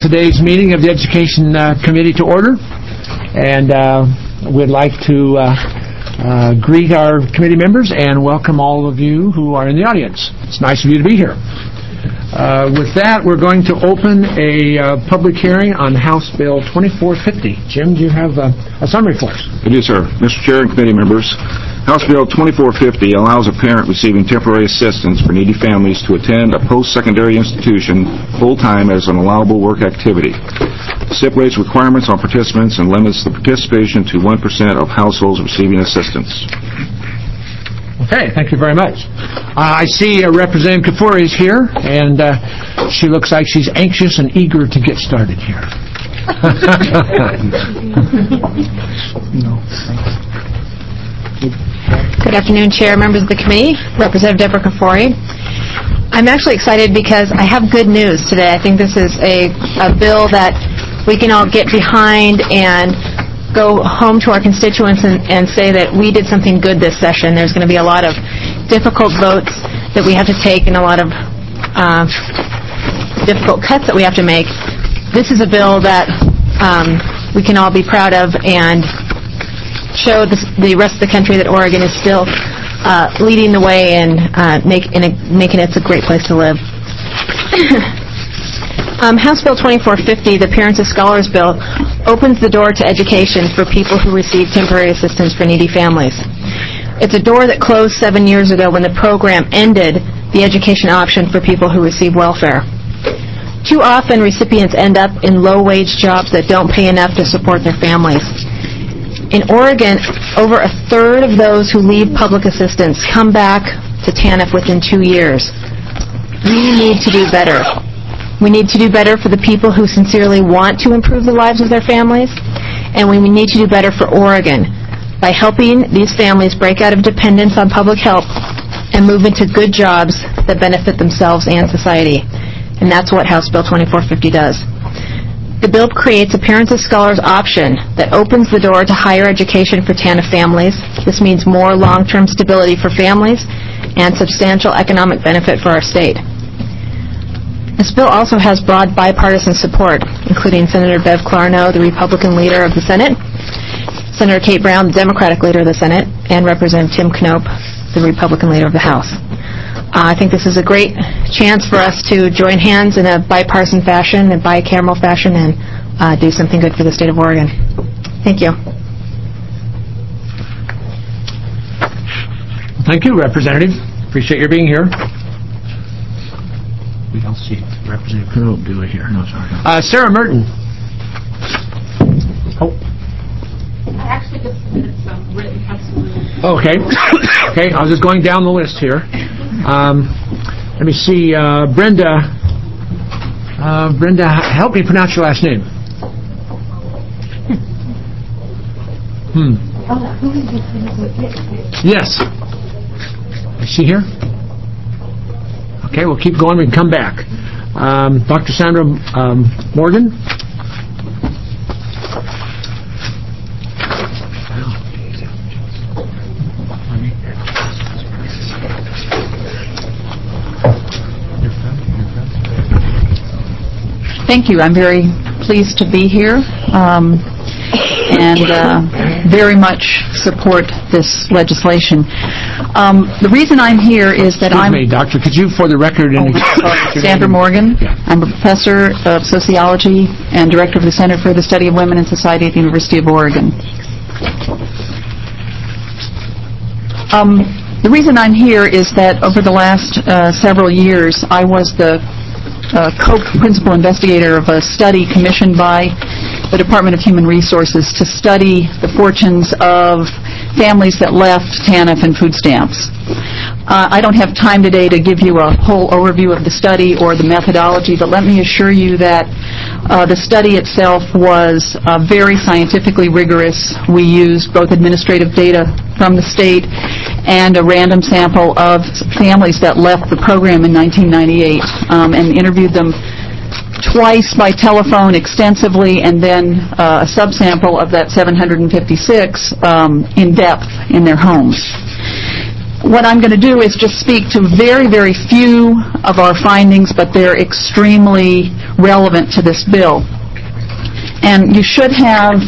Today's meeting of the Education Committee to order, and we'd like to greet our committee members and welcome all of you who are in the audience. It's nice of you to be here. With that, we're going to open a public hearing on House Bill 2450. Jim, do you have a summary for us? I do, sir. Mr. Chair and committee members, House Bill 2450 allows a parent receiving temporary assistance for needy families to attend a post-secondary institution full-time as an allowable work activity. It stipulates requirements on participants and limits the participation to 1% of households receiving assistance. Okay, thank you very much. I see Representative Kafoury is here, and she looks like she's anxious and eager to get started here. Good afternoon, Chair, members of the committee, Representative Deborah Kafoury. I'm actually excited because I have good news today. I think this is a bill that we can all get behind and go home to our constituents and say that we did something good this session. There's going to be a lot of difficult votes that we have to take and a lot of difficult cuts that we have to make. This is a bill that we can all be proud of and show the rest of the country that Oregon is still leading the way and making it a great place to live. House Bill 2450, the Parents as Scholars Bill, opens the door to education for people who receive temporary assistance for needy families. It's a door that closed 7 years ago when the program ended the education option for people who receive welfare. Too often, recipients end up in low-wage jobs that don't pay enough to support their families. In Oregon, over a third of those who leave public assistance come back to TANF within 2 years. We need to do better. We need to do better for the people who sincerely want to improve the lives of their families, and we need to do better for Oregon by helping these families break out of dependence on public help and move into good jobs that benefit themselves and society. And that's what House Bill 2450 does. The bill creates a Parents as Scholars option that opens the door to higher education for TANF families. This means more long-term stability for families and substantial economic benefit for our state. This bill also has broad bipartisan support, including Senator Bev Clarno, the Republican leader of the Senate, Senator Kate Brown, the Democratic leader of the Senate, and Representative Tim Knopp, the Republican leader of the House. I think this is a great chance for us to join hands in a bipartisan fashion, a bicameral fashion, and do something good for the state of Oregon. Thank you. Thank you, Representative. Appreciate your being here. We don't see Representative Knopp, do we here? No, sorry. Sarah Merton. Oh. I actually just submitted some written testimony. Okay. Okay, I was just going down the list here. Let me see. Brenda, help me pronounce your last name. Yes. Is she here? Okay, we'll keep going. We can come back. Dr. Sandra Morgan. Thank you. I'm very pleased to be here and very much support this legislation. The reason I'm here is that Excuse me, Doctor, could you, for the record, Sandra Morgan. Yeah. I'm a professor of sociology and director of the Center for the Study of Women and Society at the University of Oregon. The reason I'm here is that over the last several years, I was the co-principal investigator of a study commissioned by the Department of Human Resources to study the fortunes of families that left TANF and food stamps. I don't have time today to give you a whole overview of the study or the methodology, but let me assure you that the study itself was very scientifically rigorous. We used both administrative data from the state and a random sample of families that left the program in 1998 and interviewed them twice by telephone extensively, and then a subsample of that 756 in depth in their homes. what I'm going to do is just speak to very, very few of our findings, but they're extremely relevant to this bill. And you should have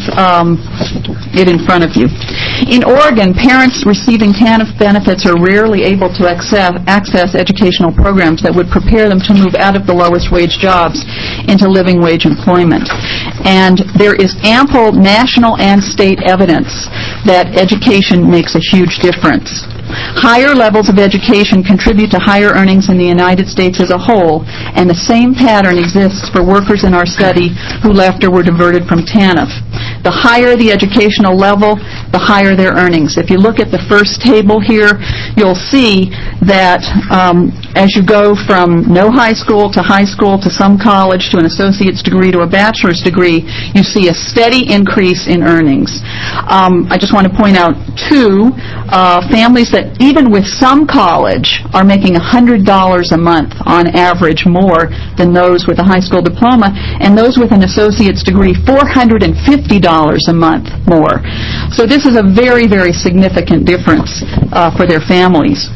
it in front of you. In Oregon, parents receiving TANF benefits are rarely able to access educational programs that would prepare them to move out of the lowest wage jobs into living wage employment. And there is ample national and state evidence that education makes a huge difference. Higher levels of education contribute to higher earnings in the United States as a whole, and the same pattern exists for workers in our study who left or were diverted from TANF. The higher the educational level, the higher their earnings. If you look at the first table here, you'll see that as you go from no high school to some college to an associate's degree to a bachelor's degree, you see a steady increase in earnings. I just want to point out two families that even with some college are making $100 a month on average more than those with a high school diploma, and those with an associate's degree $450 a month more. So this is a very, very significant difference for their families.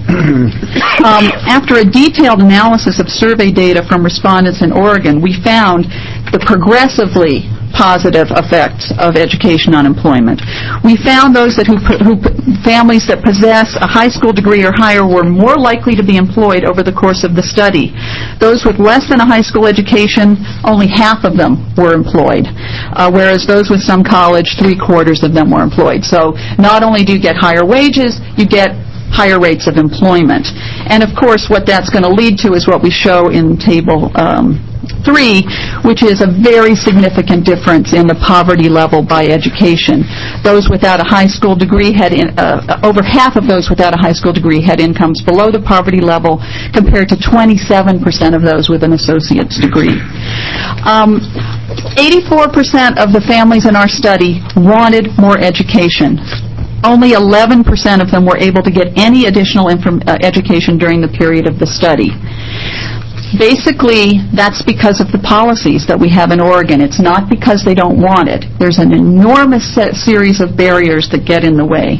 After a detailed analysis of survey data from respondents in Oregon, we found the progressively positive effects of education on employment. We found those that families that possess a high school degree or higher were more likely to be employed over the course of the study. Those with less than a high school education, only half of them were employed, whereas those with some college, 3/4 of them were employed. So not only do you get higher wages, you get higher rates of employment. And of course, what that's going to lead to is what we show in Table 3, which is a very significant difference in the poverty level by education. Those without a high school degree had, over half of those without a high school degree had incomes below the poverty level, compared to 27% of those with an associate's degree. 84% of the families in our study wanted more education. Only 11% of them were able to get any additional education during the period of the study. Basically, that's because of the policies that we have in Oregon. It's not because they don't want it. There's an enormous series of barriers that get in the way.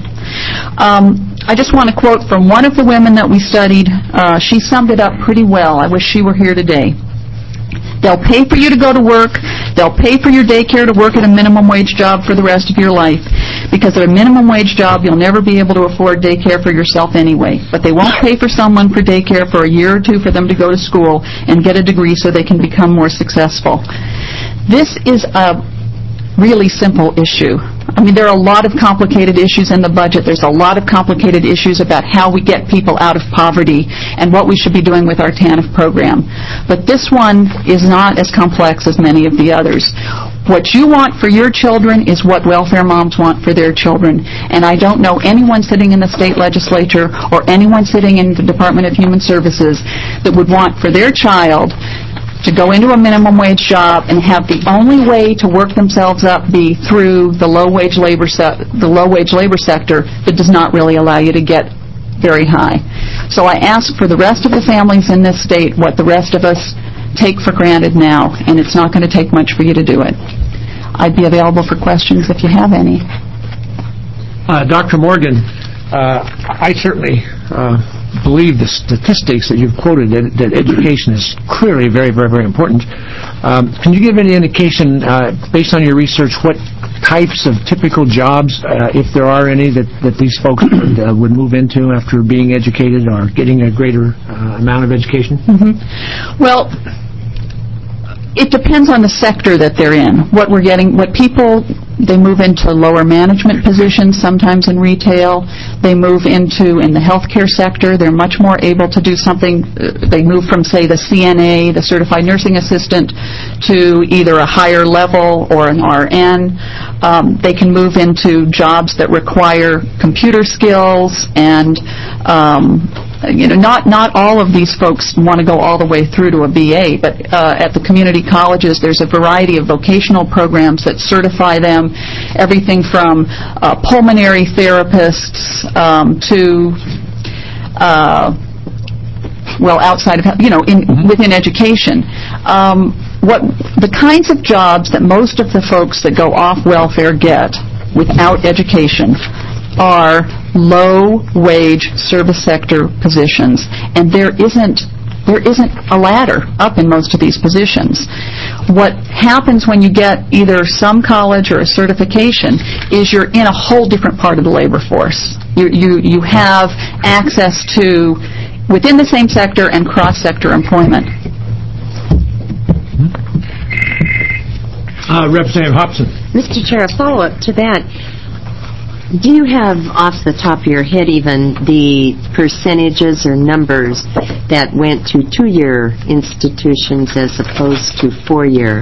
I just want to quote from one of the women that we studied. She summed it up pretty well. I wish she were here today. They'll pay for you to go to work. They'll pay for your daycare to work at a minimum wage job for the rest of your life. Because at a minimum wage job, you'll never be able to afford daycare for yourself anyway. But they won't pay for someone for daycare for a year or two for them to go to school and get a degree so they can become more successful. This is a really simple issue. I mean, there are a lot of complicated issues in the budget. There's a lot of complicated issues about how we get people out of poverty and what we should be doing with our TANF program. But this one is not as complex as many of the others. What you want for your children is what welfare moms want for their children. And I don't know anyone sitting in the state legislature or anyone sitting in the Department of Human Services that would want for their child to go into a minimum wage job and have the only way to work themselves up be through the low wage labor sector that does not really allow you to get very high. So I ask for the rest of the families in this state what the rest of us take for granted now, and it's not going to take much for you to do it. I'd be available for questions if you have any. Dr. Morgan, I certainly believe the statistics that you've quoted, that education is clearly very, very, very important. Can you give any indication, based on your research, what types of typical jobs, if there are any, that these folks would move into after being educated or getting a greater amount of education? Mm-hmm. Well, it depends on the sector that they're in. They move into lower management positions, sometimes in retail. They move into, in the healthcare sector, they're much more able to do something. They move from, say, the CNA, the Certified Nursing Assistant, to either a higher level or an RN. They can move into jobs that require computer skills, and not all of these folks want to go all the way through to a BA, but at the community colleges there's a variety of vocational programs that certify them, everything from pulmonary therapists to outside of, within education. The kinds of jobs that most of the folks that go off welfare get without education are low-wage service sector positions, and there isn't a ladder up in most of these positions. What happens when you get either some college or a certification is you're in a whole different part of the labor force. You have access to within the same sector and cross-sector employment. Representative Hobson. Mr. Chair, a follow-up to that. Do you have off the top of your head even the percentages or numbers that went to 2-year institutions as opposed to 4-year?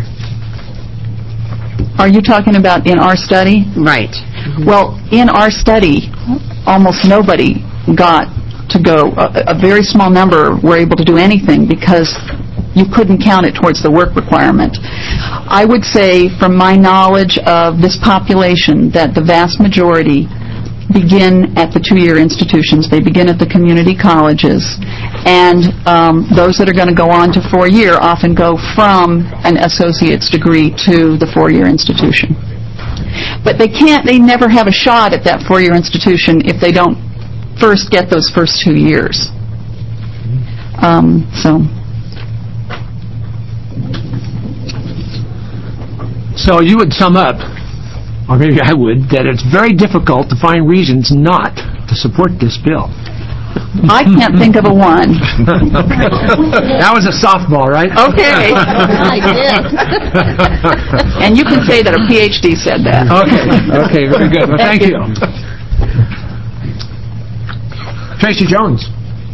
Are you talking about in our study? Right. Well, in our study, almost nobody got to go. A very small number were able to do anything because you couldn't count it towards the work requirement. I would say, from my knowledge of this population, that the vast majority begin at the 2-year institutions. They begin at the community colleges. And those that are going to go on to 4-year often go from an associate's degree to the 4-year institution. But they never have a shot at that 4-year institution if they don't first get those first 2 years. So you would sum up, or maybe I would, that it's very difficult to find reasons not to support this bill. I can't think of a one. That was a softball, right? Okay. I did. And you can say that a PhD said that. Okay, very good. Well, thank you. Tracy Jones.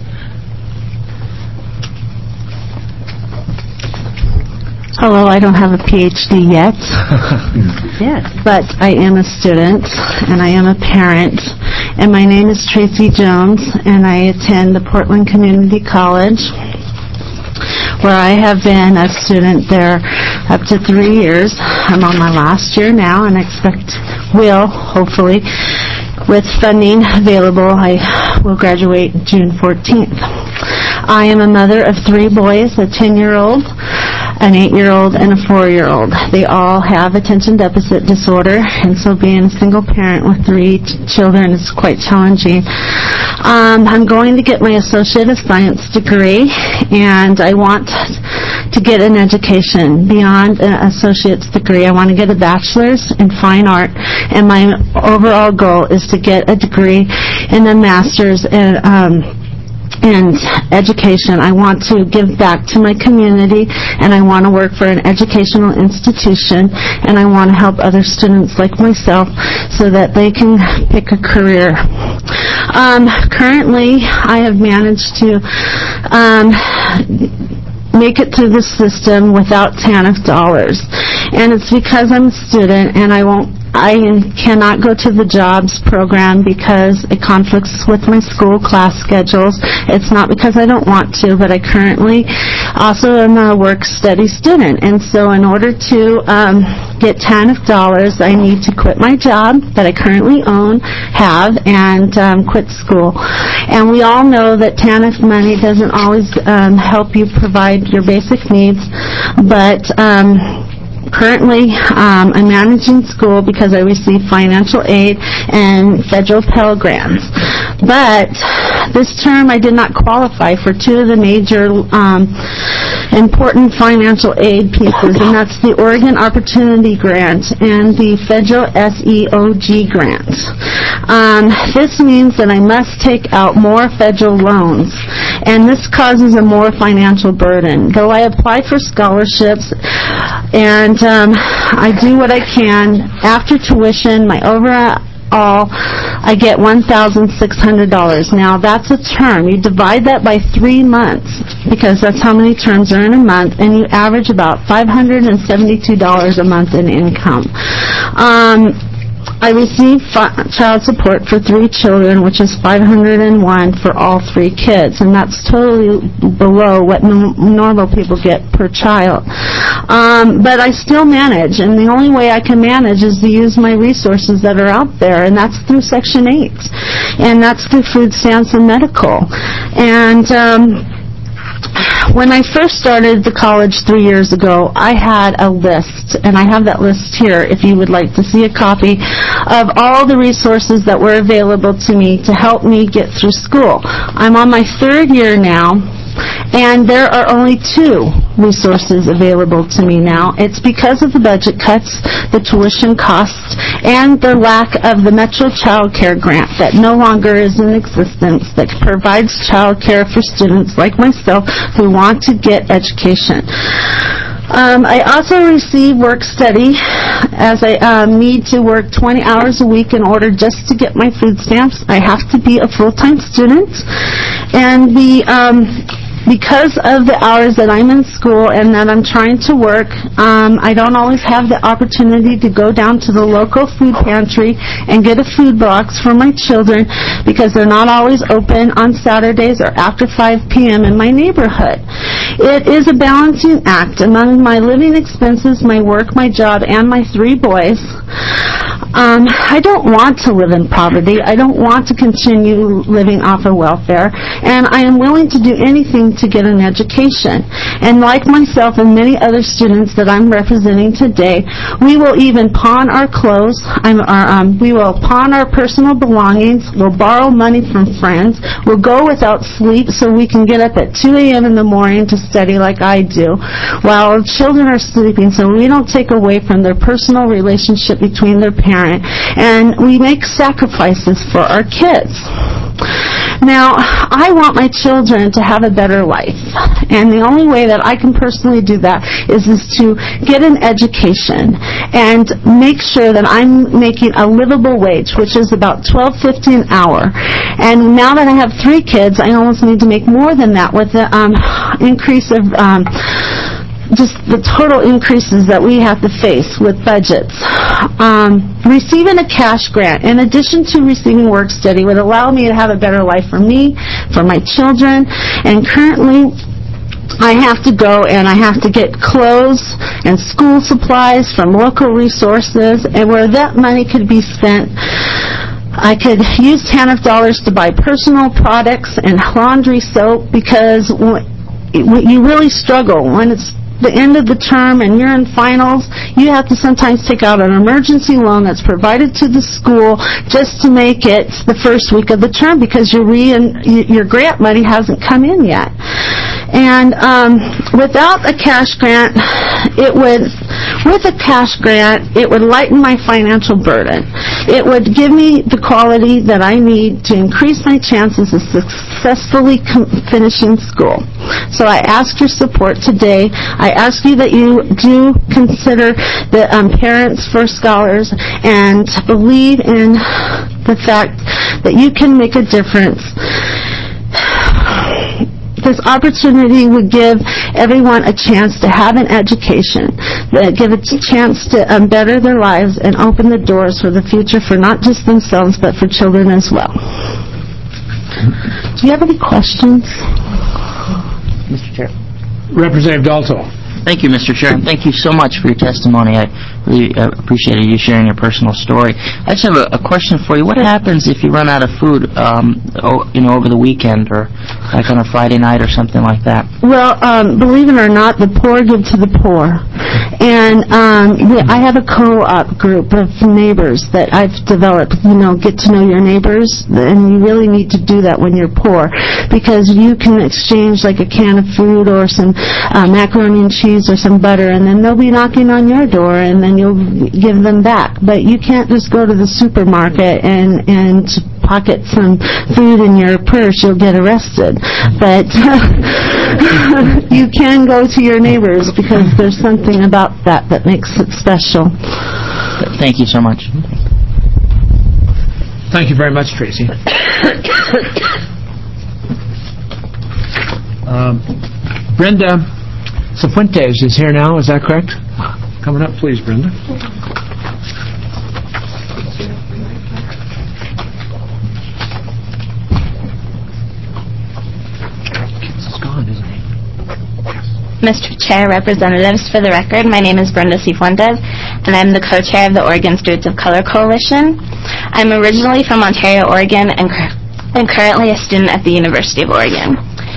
Hello, I don't have a PhD yet, Yes. but I am a student and I am a parent. And my name is Tracy Jones, and I attend the Portland Community College, where I have been a student there up to 3 years. I'm on my last year now, and I hopefully, with funding available, I will graduate June 14th. I am a mother of 3 boys, a 10-year-old, an 8-year-old, and a 4-year-old. They all have attention deficit disorder, and so being a single parent with 3 children is quite challenging. I'm going to get my Associate of Science degree, and I want to get an education beyond an associate's degree. I want to get a bachelor's in fine art, and my overall goal is to get a degree and a master's in education. I want to give back to my community, and I want to work for an educational institution, and I want to help other students like myself so that they can pick a career. Currently, I have managed to make it through the system without TANF dollars, and it's because I'm a student and I cannot go to the jobs program because it conflicts with my school class schedules. It's not because I don't want to, but I currently also am a work-study student, and so in order to get TANF dollars, I need to quit my job that I currently have, and quit school. And we all know that TANF money doesn't always help you provide your basic needs, but currently, I'm managing school because I receive financial aid and federal Pell Grants. But this term, I did not qualify for 2 of the major important financial aid pieces, and that's the Oregon Opportunity Grant and the federal SEOG grant. This means that I must take out more federal loans, and this causes a more financial burden. Though I apply for scholarships and I do what I can. After tuition, my overall, I get $1,600. Now, that's a term. You divide that by 3 months, because that's how many terms are in a month, and you average about $572 a month in income. I receive child support for 3 children, which is $501 for all 3 kids, and that's totally below what normal people get per child. But I still manage, and the only way I can manage is to use my resources that are out there, and that's through Section 8, and that's through food stamps and medical. And when I first started the college 3 years ago, I had a list, and I have that list here if you would like to see a copy of all the resources that were available to me to help me get through school. I'm on my 3rd year now, and there are only 2 resources available to me now. It's because of the budget cuts, the tuition costs, and the lack of the Metro Child Care Grant that no longer is in existence that provides child care for students like myself who want to get education. I also receive work study as I need to work 20 hours a week in order just to get my food stamps. I have to be a full-time student, and because of the hours that I'm in school and that I'm trying to work, I don't always have the opportunity to go down to the local food pantry and get a food box for my children because they're not always open on Saturdays or after 5 p.m. in my neighborhood. It is a balancing act among my living expenses, my work, my job, and my 3 boys. I don't want to live in poverty. I don't want to continue living off of welfare, and I am willing to do anything to get an education. And like myself and many other students that I'm representing today, we will even pawn our clothes, we will pawn our personal belongings, we'll borrow money from friends, we'll go without sleep so we can get up at 2 a.m. in the morning to study like I do, while children are sleeping so we don't take away from their personal relationship between their parents. And we make sacrifices for our kids. Now, I want my children to have a better life, and the only way that I can personally do that is to get an education and make sure that I'm making a livable wage, which is about $12.50 an hour. And now that I have 3 kids, I almost need to make more than that with the increase of just the total increases that we have to face with budgets. Receiving a cash grant, in addition to receiving work study, would allow me to have a better life for me, for my children, and currently I have to go and I have to get clothes and school supplies from local resources, and where that money could be spent, I could use TANF dollars to buy personal products and laundry soap, because you really struggle when it's the end of the term and you're in finals. You have to sometimes take out an emergency loan that's provided to the school just to make it the first week of the term because your grant money hasn't come in yet. And without a cash grant, it would lighten my financial burden. It would give me the quality that I need to increase my chances of successfully finishing school. So I ask your support today. I ask you that you do consider the Parents for Scholars and believe in the fact that you can make a difference. This opportunity would give everyone a chance to have an education, give a chance to better their lives and open the doors for the future for not just themselves but for children as well. Do you have any questions? Mr. Chair. Representative Dalto. Thank you, Mr. Chair, and thank you so much for your testimony. I really appreciated you sharing your personal story. I just have a question for you. What happens if you run out of food, over the weekend or like on a Friday night or something like that? Well, believe it or not, the poor give to the poor. And I have a co-op group of neighbors that I've developed, get to know your neighbors, and you really need to do that when you're poor, because you can exchange like a can of food or some macaroni and cheese or some butter, and then they'll be knocking on your door, and then you'll give them back. But you can't just go to the supermarket and pocket some food in your purse. You'll get arrested. But you can go to your neighbors, because there's something about that makes it special. Thank you so much. Thank you very much, Tracy. Brenda Cifuentes is here now, is that correct? Coming up, please, Brenda. Mr. Chair, representatives, for the record, my name is Brenda Cifuentes, and I'm the co-chair of the Oregon Stewards of Color Coalition. I'm originally from Ontario, Oregon, and currently a student at the University of Oregon.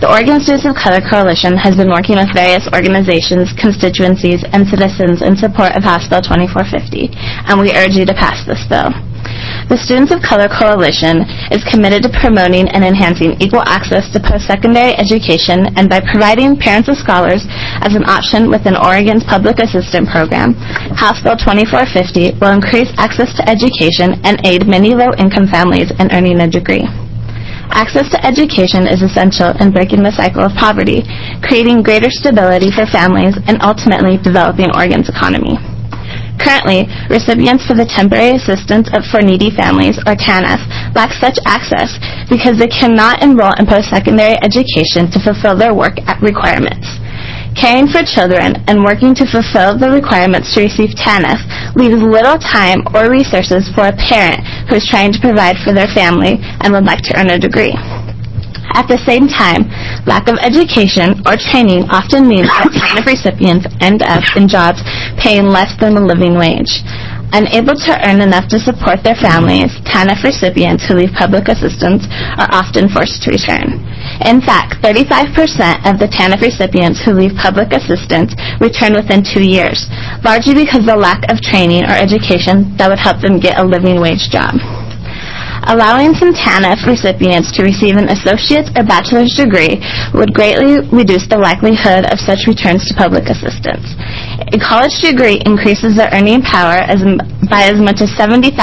The Oregon Students of Color Coalition has been working with various organizations, constituencies, and citizens in support of House Bill 2450, and we urge you to pass this bill. The Students of Color Coalition is committed to promoting and enhancing equal access to post-secondary education, and by providing parents of scholars as an option within Oregon's Public Assistant Program, House Bill 2450 will increase access to education and aid many low-income families in earning a degree. Access to education is essential in breaking the cycle of poverty, creating greater stability for families, and ultimately developing Oregon's economy. Currently, recipients for the Temporary Assistance for Needy Families, or TANF, lack such access because they cannot enroll in post-secondary education to fulfill their work requirements. Caring for children and working to fulfill the requirements to receive TANF leaves little time or resources for a parent who is trying to provide for their family and would like to earn a degree. At the same time, lack of education or training often means that TANF recipients end up in jobs paying less than the living wage. Unable to earn enough to support their families, TANF recipients who leave public assistance are often forced to return. In fact, 35% of the TANF recipients who leave public assistance return within 2 years, largely because of the lack of training or education that would help them get a living wage job. Allowing some TANF recipients to receive an associate's or bachelor's degree would greatly reduce the likelihood of such returns to public assistance. A college degree increases their earning power by as much as 75%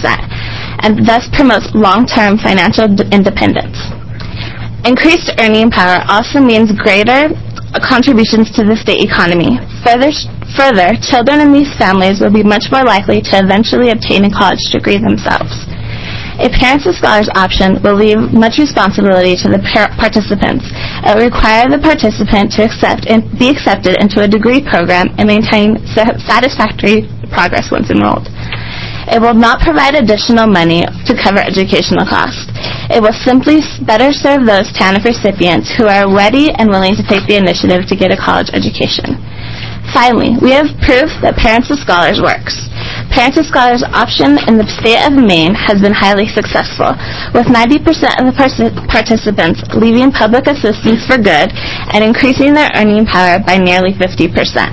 and thus promotes long-term financial independence. Increased earning power also means greater contributions to the state economy. Further, children in these families will be much more likely to eventually obtain a college degree themselves. A Parents of Scholars option will leave much responsibility to the participants. It will require the participant to be accepted into a degree program and maintain satisfactory progress once enrolled. It will not provide additional money to cover educational costs. It will simply better serve those TANF recipients who are ready and willing to take the initiative to get a college education. Finally, we have proof that Parents of Scholars works. Parents of Scholars option in the state of Maine has been highly successful, with 90% of the participants leaving public assistance for good and increasing their earning power by nearly 50%.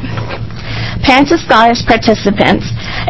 Parents of Scholars participants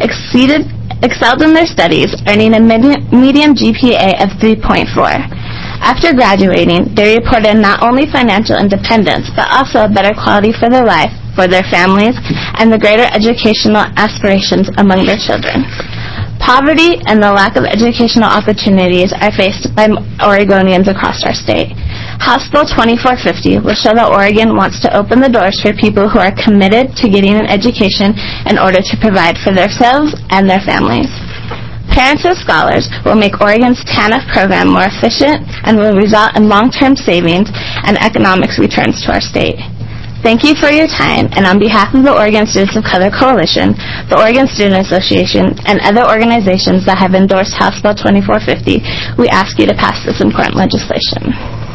excelled in their studies, earning a median GPA of 3.4. After graduating, they reported not only financial independence, but also a better quality for their life, for their families, and the greater educational aspirations among their children. Poverty and the lack of educational opportunities are faced by Oregonians across our state. House Bill 2450 will show that Oregon wants to open the doors for people who are committed to getting an education in order to provide for themselves and their families. Parents of Scholars will make Oregon's TANF program more efficient and will result in long-term savings and economic returns to our state. Thank you for your time, and on behalf of the Oregon Students of Color Coalition, the Oregon Student Association, and other organizations that have endorsed House Bill 2450, we ask you to pass this important legislation.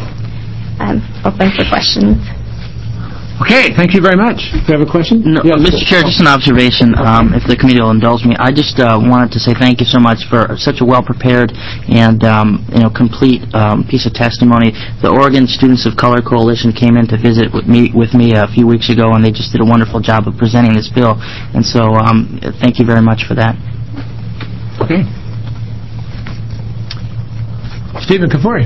I'm open for questions. Okay, thank you very much. Do you have a question? No, yes, Mr. Chair, just an observation, if the committee will indulge me. I just wanted to say thank you so much for such a well-prepared and complete piece of testimony. The Oregon Students of Color Coalition came in to visit with me a few weeks ago, and they just did a wonderful job of presenting this bill. And so thank you very much for that. Okay. Stephen Kafuri.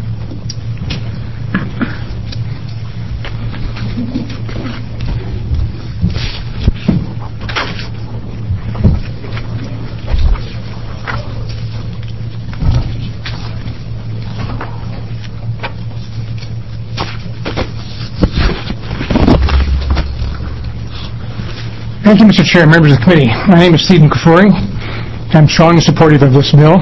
Thank you, Mr. Chair, members of the committee. My name is Stephen Kafuri. I'm strongly supportive of this bill.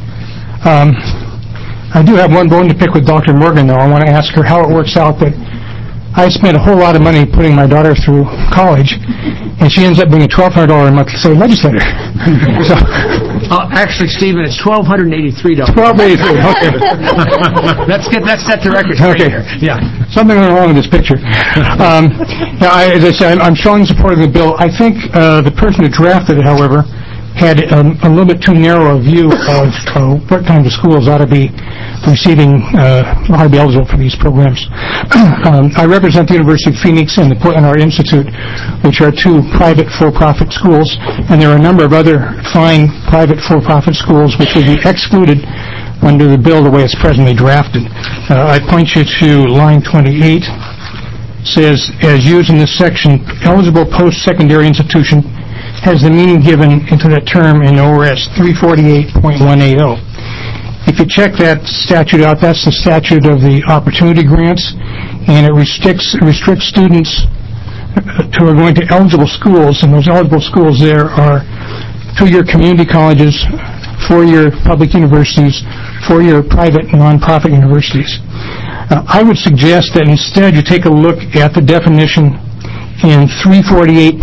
I do have one bone to pick with Dr. Morgan, though. I want to ask her how it works out that I spent a whole lot of money putting my daughter through college, and she ends up being a $1,200 a month state legislator. So, actually, Stephen, it's $1,283. $1,283. Okay. Let's set the record straight okay. here. Yeah. Something went wrong with this picture. Now, as I said, I'm strongly supporting the bill. I think the person who drafted it, however, had a little bit too narrow a view of what kinds of schools ought to be receiving, ought to be eligible for these programs. I represent the University of Phoenix and the Portland Art Institute, which are two private for-profit schools, and there are a number of other fine private for-profit schools which would be excluded under the bill the way it's presently drafted. I point you to line 28. Says, as used in this section, eligible post-secondary institution has the meaning given into that term in ORS 348.180. If you check that statute out, that's the statute of the opportunity grants, and it restricts students who are going to eligible schools, and those eligible schools there are 2-year community colleges, 4-year public universities, 4-year private non-profit universities. I would suggest that instead you take a look at the definition in 348.105,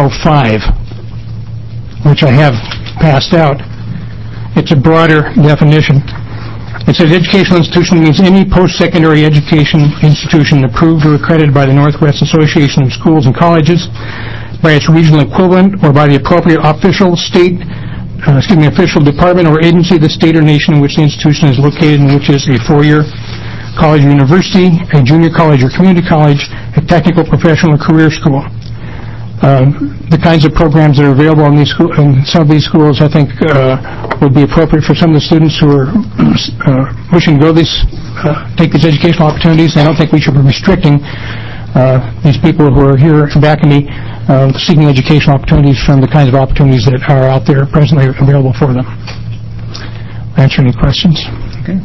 which I have passed out. It's a broader definition. It says educational institution means any post-secondary education institution approved or accredited by the Northwest Association of Schools and Colleges, by its regional equivalent, or by the appropriate official department or agency of the state or nation in which the institution is located, and which is a 4-year college or university, a junior college or community college, a technical, professional, or career school. The kinds of programs that are available in some of these schools, I think, would be appropriate for some of the students who are wishing to go take these educational opportunities. I don't think we should be restricting these people who are here backing me seeking educational opportunities from the kinds of opportunities that are out there presently available for them. Answer any questions? Okay.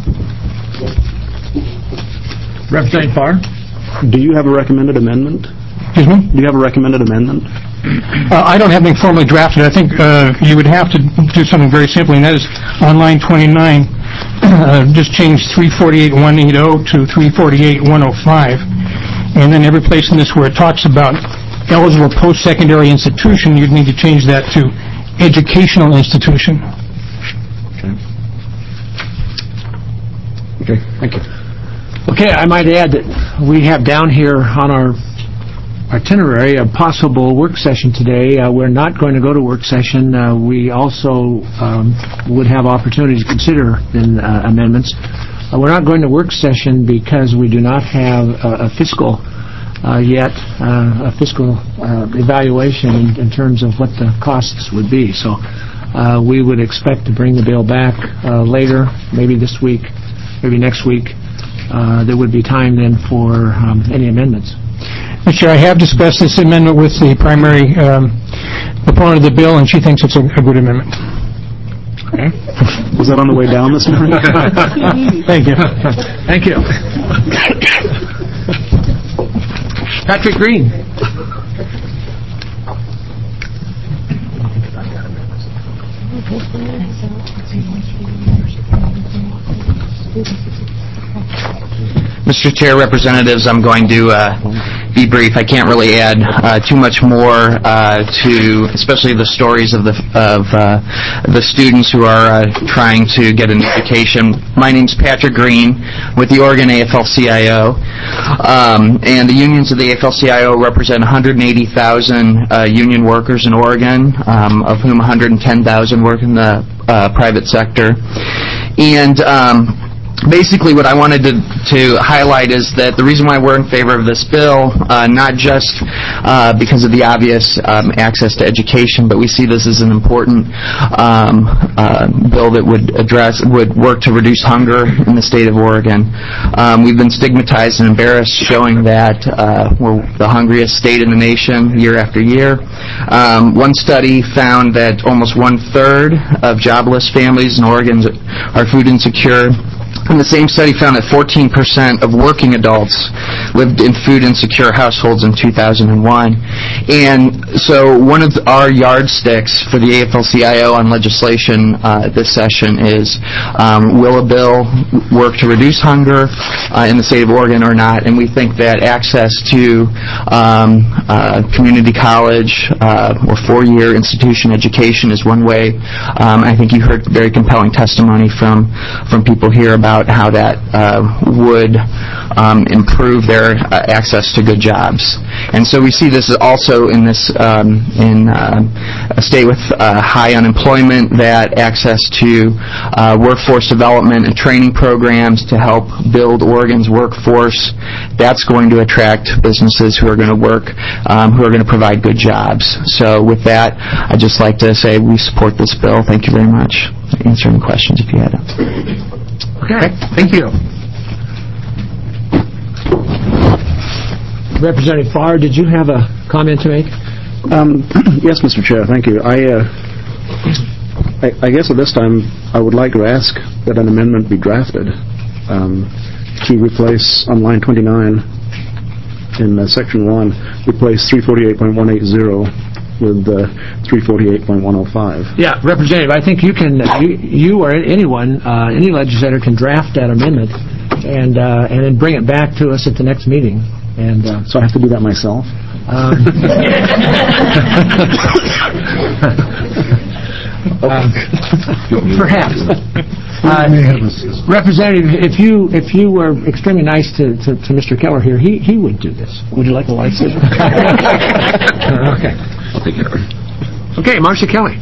Representative Farr? Do you have a recommended amendment? Excuse me? Do you have a recommended amendment? I don't have anything formally drafted. I think you would have to do something very simply, and that is on line 29, just change 348.180 to 348.105, and then every place in this where it talks about eligible post-secondary institution, you'd need to change that to educational institution. Okay, thank you. Okay, I might add that we have down here on our itinerary a possible work session today. We're not going to go to work session. We also would have opportunity to consider amendments. We're not going to work session because we do not have a fiscal evaluation in terms of what the costs would be. So we would expect to bring the bill back later, maybe this week, maybe next week. There would be time then for any amendments. Mr. Chair, I have discussed this amendment with the primary proponent of the bill, and she thinks it's a good amendment. Okay. Was that on the way down this morning? Thank you. Thank you. Patrick Green. Mr. Chair, Representatives, I'm going to be brief. I can't really add too much more to, especially the stories of the students who are trying to get an education. My name's Patrick Green with the Oregon AFL-CIO, and the unions of the AFL-CIO represent 180,000 union workers in Oregon, of whom 110,000 work in the private sector. And basically, what I wanted to highlight is that the reason why we're in favor of this bill, not just because of the obvious access to education, but we see this as an important bill that would work to reduce hunger in the state of Oregon. We've been stigmatized and embarrassed, showing that we're the hungriest state in the nation year after year. One study found that almost 1/3 of jobless families in Oregon are food insecure. And the same study found that 14% of working adults lived in food-insecure households in 2001. And so one of our yardsticks for the AFL-CIO on legislation this session is, will a bill work to reduce hunger in the state of Oregon or not? And we think that access to community college or 4-year institution education is one way. I think you heard very compelling testimony from people here about how that would improve their access to good jobs. And so we see this also in this a state with high unemployment, that access to workforce development and training programs to help build Oregon's workforce, that's going to attract businesses who are going to work, who are going to provide good jobs. So with that, I'd just like to say we support this bill. Thank you very much. Answer any questions if you had them. Okay, thank you. Representative Farr, did you have a comment to make? Yes, Mr. Chair, thank you. I guess at this time I would like to ask that an amendment be drafted to replace on line 29 in section 1, replace 348.180 with 348.105. Yeah, Representative, I think you can, you or anyone, any legislator can draft that amendment and then bring it back to us at the next meeting. And so I have to do that myself? Perhaps. Representative, if you were extremely nice to Mr. Keller here, he would do this. Would you like a license? Okay. I'll take care of it. Okay, Marcia Kelly.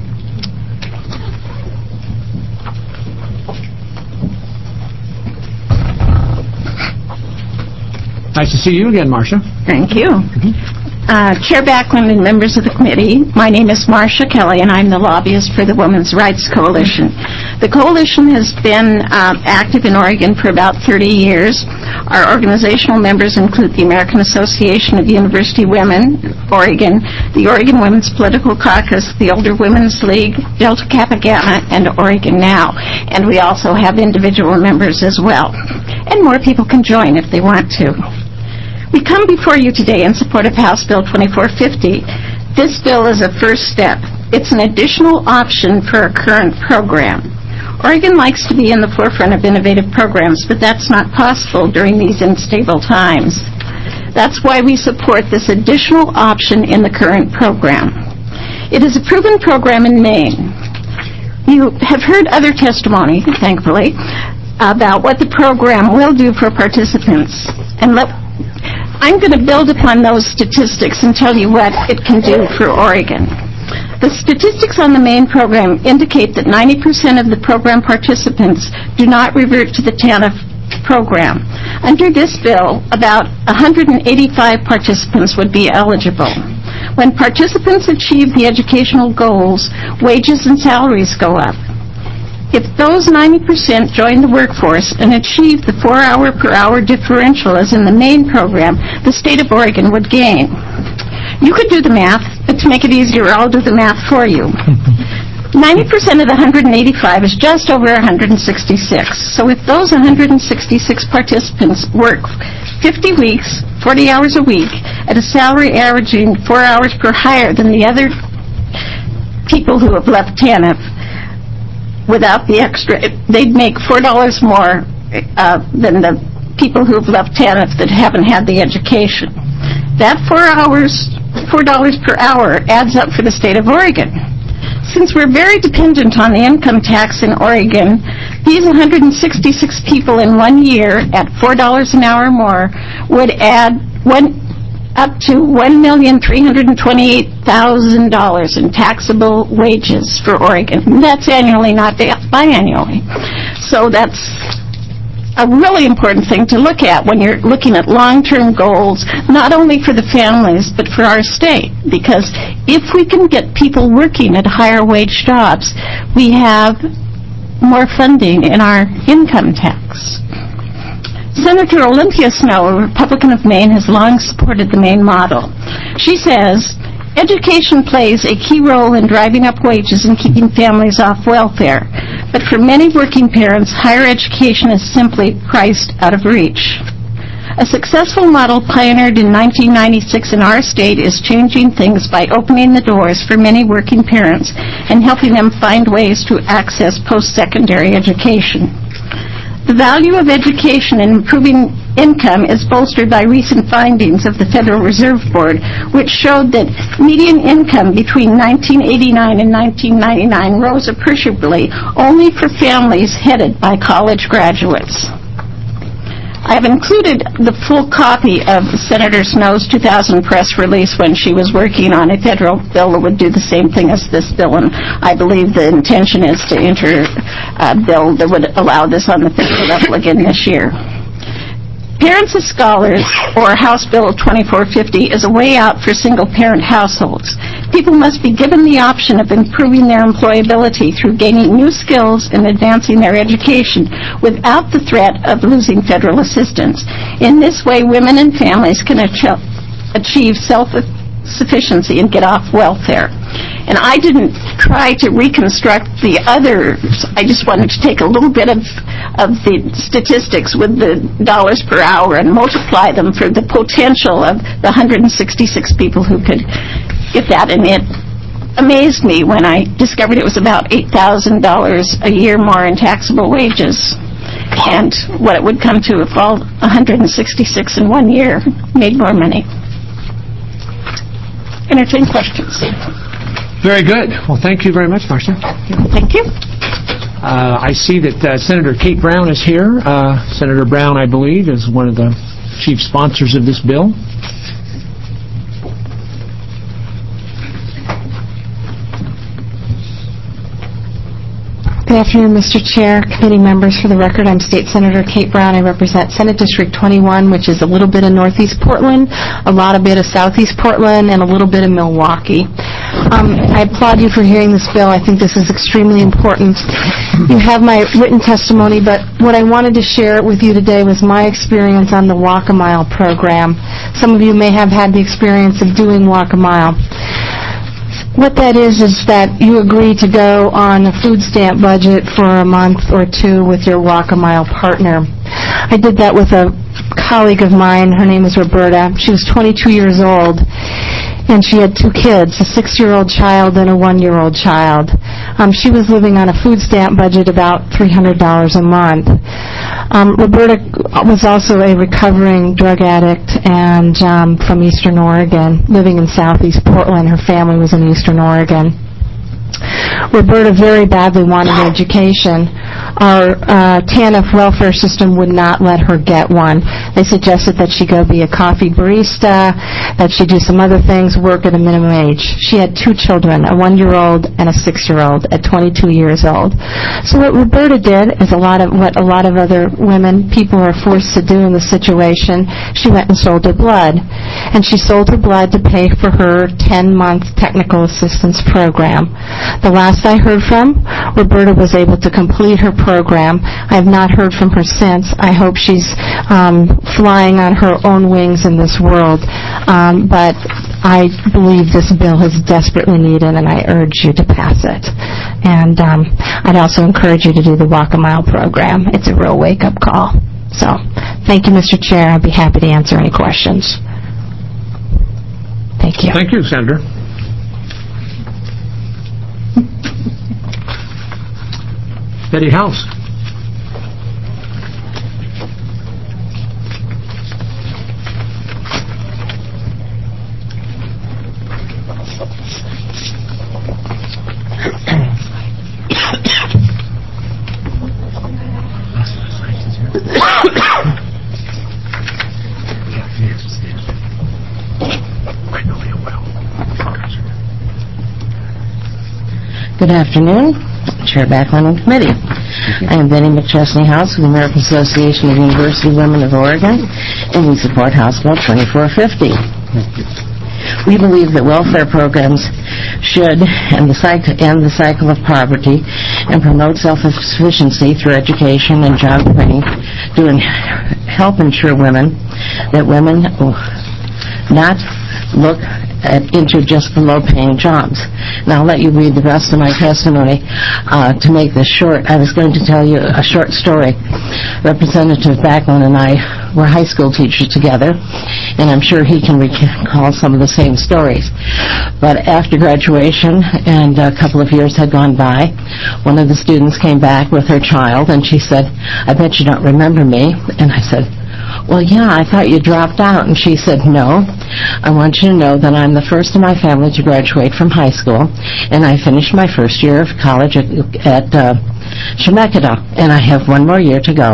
Nice to see you again, Marcia. Thank you. Chair Backlund and members of the committee, my name is Marcia Kelly, and I'm the lobbyist for the Women's Rights Coalition. The coalition has been active in Oregon for about 30 years. Our organizational members include the American Association of University Women, Oregon, the Oregon Women's Political Caucus, the Older Women's League, Delta Kappa Gamma, and Oregon Now. And we also have individual members as well. And more people can join if they want to. We come before you today in support of House Bill 2450. This bill is a first step. It's an additional option for our current program. Oregon likes to be in the forefront of innovative programs, but that's not possible during these unstable times. That's why we support this additional option in the current program. It is a proven program in Maine. You have heard other testimony, thankfully, about what the program will do for participants. And I'm going to build upon those statistics and tell you what it can do for Oregon. The statistics on the Maine program indicate that 90% of the program participants do not revert to the TANF program. Under this bill, about 185 participants would be eligible. When participants achieve the educational goals, wages and salaries go up. If those 90% join the workforce and achieve the 4-hour per hour differential as in the Maine program, the state of Oregon would gain. You could do the math, but to make it easier, I'll do the math for you. 90% of the 185 is just over 166. So if those 166 participants work 50 weeks, 40 hours a week, at a salary averaging 4 hours per higher than the other people who have left TANF, without the extra, they'd make $4 more than the people who've left TANF that haven't had the education. That $4 per hour adds up for the state of Oregon. Since we're very dependent on the income tax in Oregon, these 166 people in 1 year at $4 an hour more would add up to $1,328,000 in taxable wages for Oregon. That's annually, not biannually. So that's a really important thing to look at when you're looking at long-term goals, not only for the families, but for our state. Because if we can get people working at higher wage jobs, we have more funding in our income tax. Senator Olympia Snowe, a Republican of Maine, has long supported the Maine model. She says, education plays a key role in driving up wages and keeping families off welfare. But for many working parents, higher education is simply priced out of reach. A successful model pioneered in 1996 in our state is changing things by opening the doors for many working parents and helping them find ways to access post-secondary education. The value of education in improving income is bolstered by recent findings of the Federal Reserve Board, which showed that median income between 1989 and 1999 rose appreciably only for families headed by college graduates. I have included the full copy of Senator Snow's 2000 press release when she was working on a federal bill that would do the same thing as this bill, and I believe the intention is to enter a bill that would allow this on the federal level again this year. Parents of Scholars, or House Bill 2450, is a way out for single-parent households. People must be given the option of improving their employability through gaining new skills and advancing their education without the threat of losing federal assistance. In this way, women and families can achieve self-sufficiency and get off welfare. And I didn't try to reconstruct the others. I just wanted to take a little bit of the statistics with the dollars per hour and multiply them for the potential of the 166 people who could get that. And it amazed me when I discovered it was about $8,000 a year more in taxable wages, and what it would come to if all 166 in 1 year made more money. Entertain questions. Very good. Well, thank you very much, Marcia. Thank you. I see that Senator Kate Brown is here. Senator Brown, I believe, is one of the chief sponsors of this bill. Good afternoon, Mr. Chair, committee members. For the record, I'm State Senator Kate Brown. I represent Senate District 21, which is a little bit of Northeast Portland, a lot of bit of Southeast Portland, and a little bit of Milwaukee. I applaud you for hearing this bill. I think this is extremely important. You have my written testimony, but what I wanted to share with you today was my experience on the Walk a Mile program. Some of you may have had the experience of doing Walk a Mile. What that is that you agree to go on a food stamp budget for a month or two with your Walk a Mile partner. I did that with a colleague of mine. Her name is Roberta. She was 22 years old, and she had 2 kids, a 6-year-old child and a 1-year-old child. She was living on a food stamp budget about $300 a month. Roberta was also a recovering drug addict and from Eastern Oregon, living in Southeast Portland. Her family was in Eastern Oregon. Roberta very badly wanted an education. Our TANF welfare system would not let her get one. They suggested that she go be a coffee barista, that she do some other things, work at a minimum age. She had 2 children, a 1-year-old and a 6-year-old, at 22 years old. So what Roberta did is what a lot of other people are forced to do in this situation. She went and sold her blood. And she sold her blood to pay for her 10-month technical assistance program. The last I heard from, Roberta was able to complete her program. I have not heard from her since. I hope she's flying on her own wings in this world. But I believe this bill is desperately needed, and I urge you to pass it. And I'd also encourage you to do the Walk a Mile program. It's a real wake-up call. So, thank you, Mr. Chair. I'd be happy to answer any questions. Thank you. Thank you, Senator. Betty House. Good afternoon, Chair Backlund and Committee. I am Betty McChesney House with the American Association of University Women of Oregon, and we support House Bill 2450. We believe that welfare programs should end the cycle of poverty and promote self-sufficiency through education and job training to help ensure that women not look into just the low-paying jobs. Now, I'll let you read the rest of my testimony. To make this short, I was going to tell you a short story. Representative Backlund and I were high school teachers together, and I'm sure he can recall some of the same stories. But after graduation, and a couple of years had gone by, one of the students came back with her child, and she said, "I bet you don't remember me." And I said, "Well, yeah, I thought you dropped out." And she said, "No, I want you to know that I'm the first in my family to graduate from high school, and I finished my first year of college at Chemeketa, and I have 1 more year to go.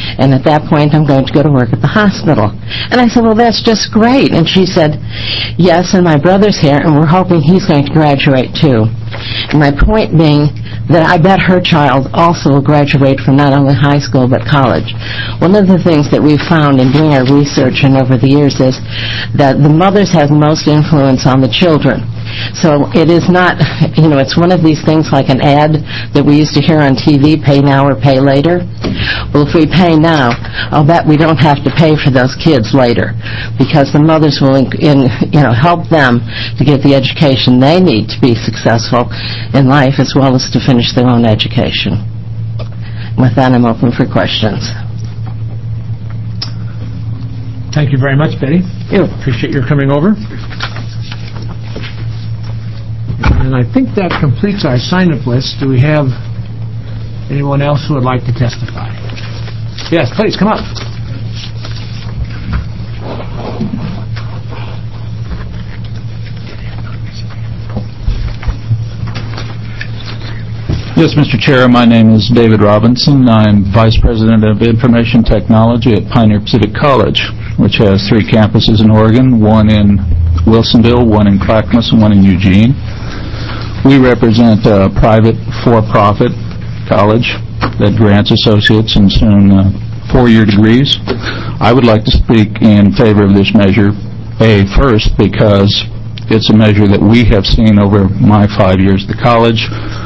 And at that point, I'm going to go to work at the hospital. And I said, well, that's just great. And she said, yes, and my brother's here, and we're hoping he's going to graduate too. And my point being that I bet her child also will graduate from not only high school but college. One of the things that we've found in doing our research and over the years is that the mothers have most influence on the children. So it is not, it's one of these things like an ad that we used to hear on TV, pay now or pay later. Well, if we pay now, I'll bet we don't have to pay for those kids later, because the mothers will help them to get the education they need to be successful in life as well as to finish their own education. With that, I'm open for questions. Thank you very much, Betty. Appreciate your coming over. And I think that completes our sign-up list. Do we have anyone else who would like to testify? Yes, please, come up. Yes, Mr. Chair, my name is David Robinson. I'm Vice President of Information Technology at Pioneer Pacific College, which has 3 campuses in Oregon, one in Wilsonville, one in Clackamas, and one in Eugene. We represent a private for-profit college that grants associates and soon 4-year degrees. I would like to speak in favor of this measure, first, because it's a measure that we have seen over my 5 years at the college,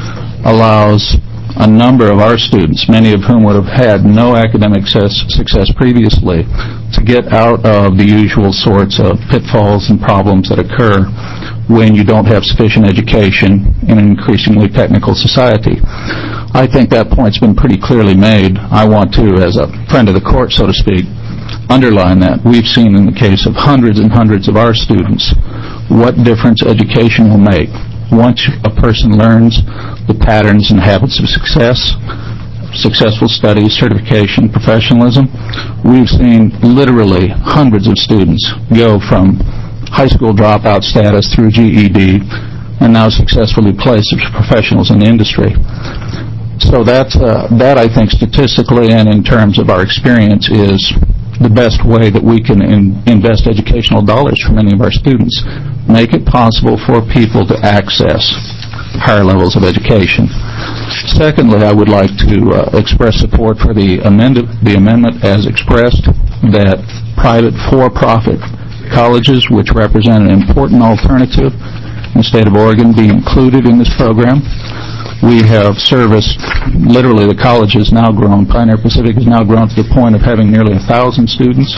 allows a number of our students, many of whom would have had no academic success previously, to get out of the usual sorts of pitfalls and problems that occur when you don't have sufficient education in an increasingly technical society. I think that point's been pretty clearly made. I want to, as a friend of the court, so to speak, underline that. We've seen in the case of hundreds and hundreds of our students what difference education will make. Once a person learns the patterns and habits of success, successful studies, certification, professionalism, we've seen literally hundreds of students go from high school dropout status through GED and now successfully placed as professionals in the industry. So that I think statistically and in terms of our experience is the best way that we can invest educational dollars for many of our students. Make it possible for people to access higher levels of education. Secondly, I would like to express support for the amendment as expressed, that private for-profit colleges, which represent an important alternative in the state of Oregon, be included in this program. We have serviced, literally the college has now grown, Pioneer Pacific has now grown to the point of having nearly 1,000 students.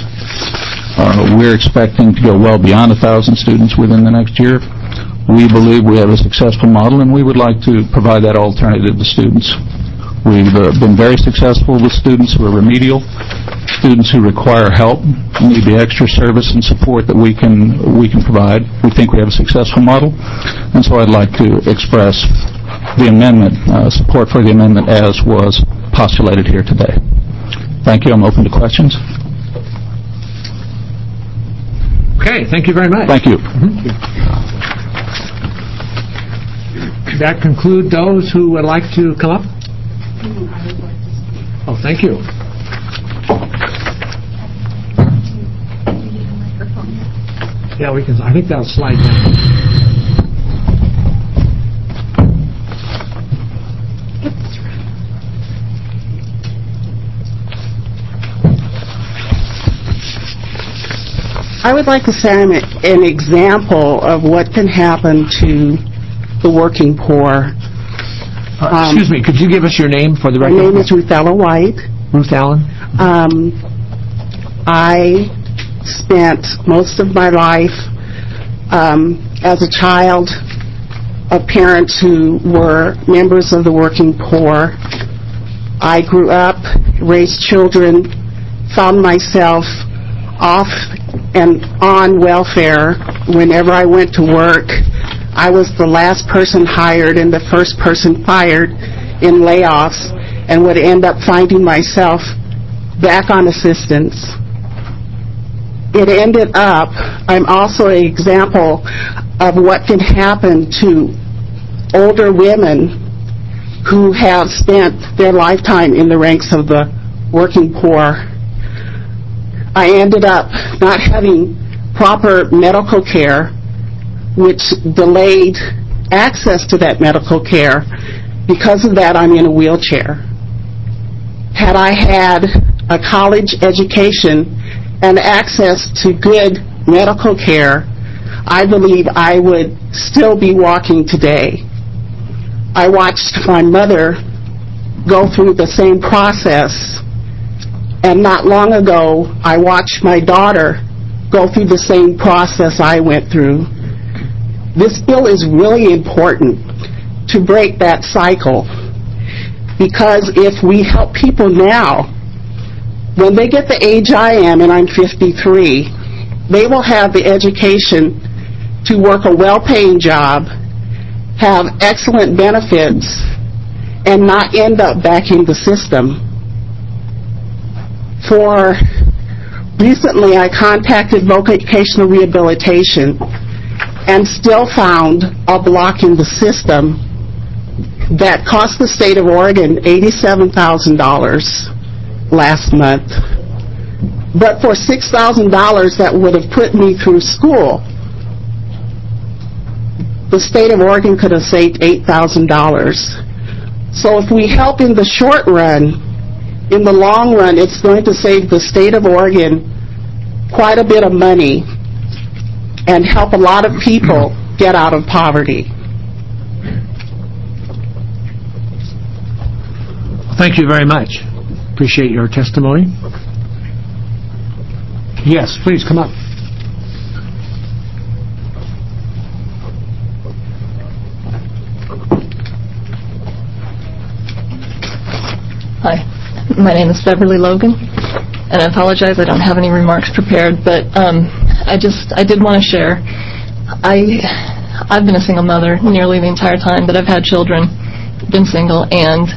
We're expecting to go well beyond 1,000 students within the next year. We believe we have a successful model, and we would like to provide that alternative to students. We've been very successful with students who are remedial, students who require help, need the extra service and support that we can provide. We think we have a successful model, and so I'd like to express the amendment, support for the amendment as was postulated here today. Thank you. I'm open to questions. Okay, thank you very much. Thank you. That conclude those who would like to come up? Oh, thank you. Yeah, we can. I think that'll slide down. I would like to say I'm an example of what can happen to the working poor. Excuse me, could you give us your name for the record? My name is Ruth Ella White. Ruth Allen? I spent most of my life as a child of parents who were members of the working poor. I grew up, raised children, found myself off and on welfare. Whenever I went to work, I was the last person hired and the first person fired in layoffs, and would end up finding myself back on assistance. It ended up, I'm also an example of what can happen to older women who have spent their lifetime in the ranks of the working poor, I ended up not having proper medical care, which delayed access to that medical care. Because of that, I'm in a wheelchair. Had I had a college education and access to good medical care, I believe I would still be walking today. I watched my mother go through the same process, and not long ago, I watched my daughter go through the same process I went through. This bill is really important to break that cycle, because if we help people now, when they get the age I am, and I'm 53, they will have the education to work a well-paying job, have excellent benefits, and not end up back in the system. Recently, I contacted vocational rehabilitation and still found a block in the system that cost the state of Oregon $87,000 last month. But for $6,000 that would have put me through school, the state of Oregon could have saved $8,000. So if we help in the short run, in the long run, it's going to save the state of Oregon quite a bit of money and help a lot of people get out of poverty. Thank you very much. Appreciate your testimony. Yes, please come up. Hi, my name is Beverly Logan, and I apologize I don't have any remarks prepared, but I did want to share. I've been a single mother nearly the entire time that I've had children, been single, and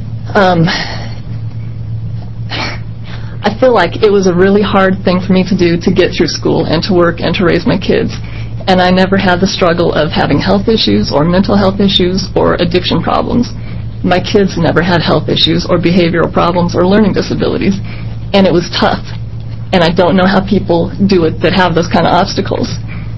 I feel like it was a really hard thing for me to do to get through school and to work and to raise my kids. And I never had the struggle of having health issues or mental health issues or addiction problems. My kids never had health issues or behavioral problems or learning disabilities. And it was tough. And I don't know how people do it that have those kind of obstacles.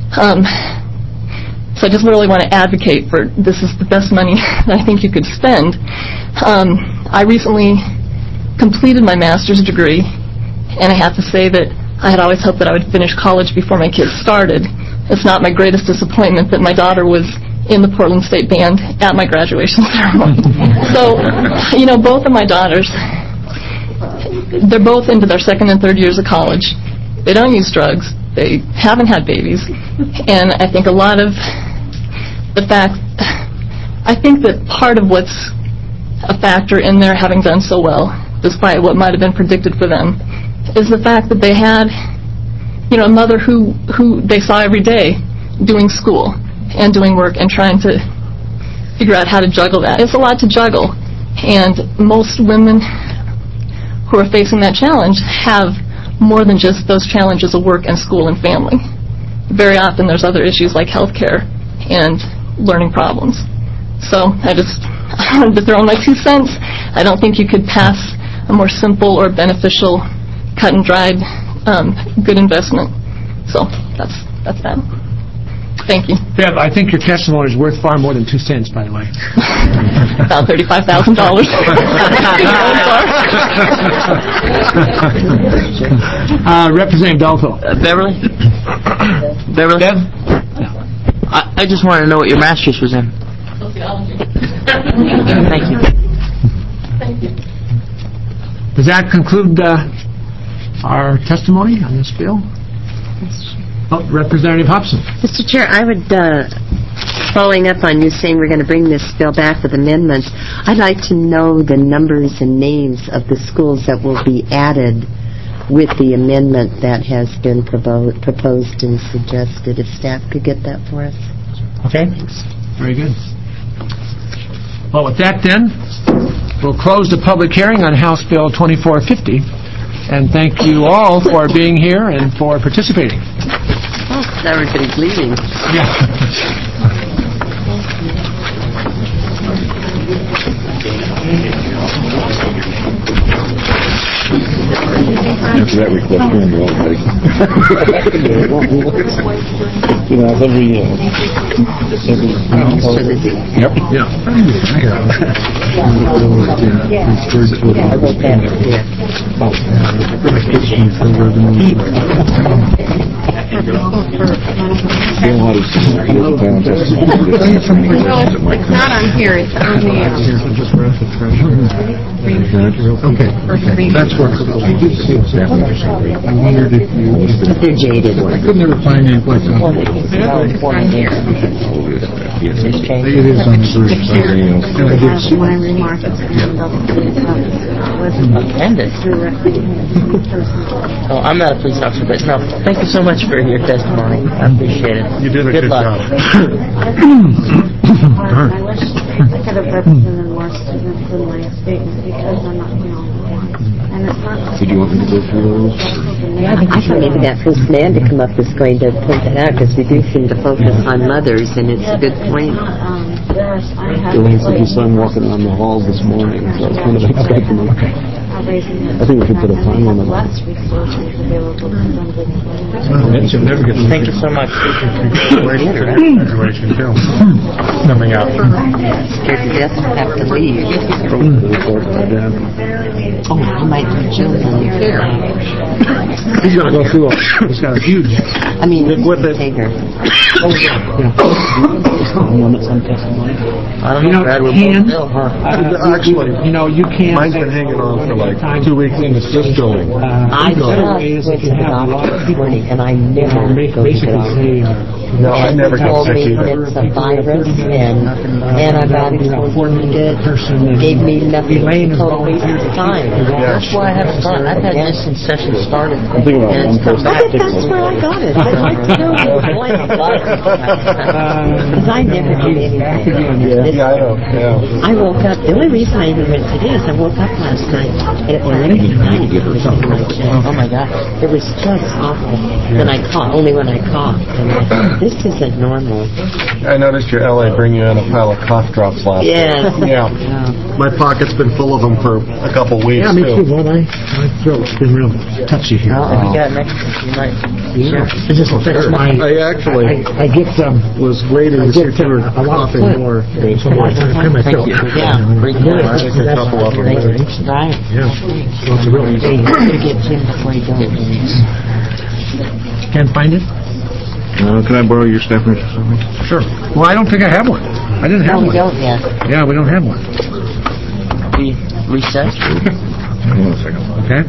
So I just really want to advocate for this is the best money that I think you could spend. I recently completed my master's degree, and I have to say that I had always hoped that I would finish college before my kids started. It's not my greatest disappointment that my daughter was in the Portland State Band at my graduation ceremony. So, both of my daughters, they're both into their second and third years of college. They don't use drugs. They haven't had babies. And I think a lot of I think that part of what's a factor in their having done so well, despite what might have been predicted for them, is the fact that they had, a mother who they saw every day doing school and doing work and trying to figure out how to juggle that. It's a lot to juggle, and most women who are facing that challenge have more than just those challenges of work and school and family. Very often there's other issues like health care and learning problems. So I wanted to throw in my 2 cents. I don't think you could pass a more simple or beneficial, cut and dried, good investment. So that's that. Thank you. Bev, I think your testimony is worth far more than 2 cents, by the way. About $35,000. Representative Dalto. Beverly? Bev? I just wanted to know what your master's was in. Sociology. Thank you. Thank you. Does that conclude our testimony on this bill? Representative Hobson. Mr. Chair, I would, following up on you saying we're going to bring this bill back with amendments, I'd like to know the numbers and names of the schools that will be added with the amendment that has been proposed and suggested. If staff could get that for us. Okay. Very good. Well, with that then, we'll close the public hearing on House Bill 2450. And thank you all for being here and for participating. Oh, now everybody's leaving. Yeah. answer that request during the buddy. Yep. Yeah. It's not on here, it's on the... Okay. That's workable. I wondered if you... They're jaded. I could never find any place on On here. it. It is on the group. My remarks Oh, I'm not a police officer, but no, thank you so much for your testimony. I appreciate it. You did a good luck. job. I wish I could have represented more students in my statement because I'm not the only one. And it's not... Did you want me to go through those? Yeah, I thought maybe that first man to come up was going to point that out, because we do seem to focus on mothers, and it's a good point. Elaine said you saw him walking around the halls this morning, so I was kind of expecting him. I think we should put a time limit on it. Thank you so much. Graduation, too. Coming up. Scared to death to have to leave. Oh, I might do children. He's going to go through he's got a huge... I mean, take her. I don't know, Brad, we're both ill, huh? Actually, you can't... mine's been hanging on for like 2 weeks in the system. I just went to the doctor this morning, and I never go to the doctor. No, I never get told sick me either. it's a virus, and antibiotics won't treat it. Gave me nothing for a week's time. That's why I haven't gone. I've had this since session started. I'm thinking about And it's come back. That's where I got it. Because I never did anything. Yeah, I know. Yeah. I woke up, the only reason I even went today is I woke up last night at 11 at night. It was on my chest. Oh, my God. It was just awful. Then I coughed, only when I coughed. And I thought, this isn't normal. I noticed your LA bring you in a pile of cough drops last Yes. night. Yeah. My pocket's been full of them for a couple weeks, Yeah, me too. too. Well, my throat's been real touchy here. If you got next, you might share. It just affects my... I actually I get was waiting to see if you were a lot of coughing more. So I clear my throat. Thank you. Yeah, great. I think a couple of them. Right. Yeah. So it's a real... Hey, I'm going to get Jim before he goes. Can't find it? Can I borrow your staff nurse or something? Sure. Well, I don't think I have one. I didn't have No, one. we don't yet. Yeah, we don't have one. We recess. Hang on a second. Okay.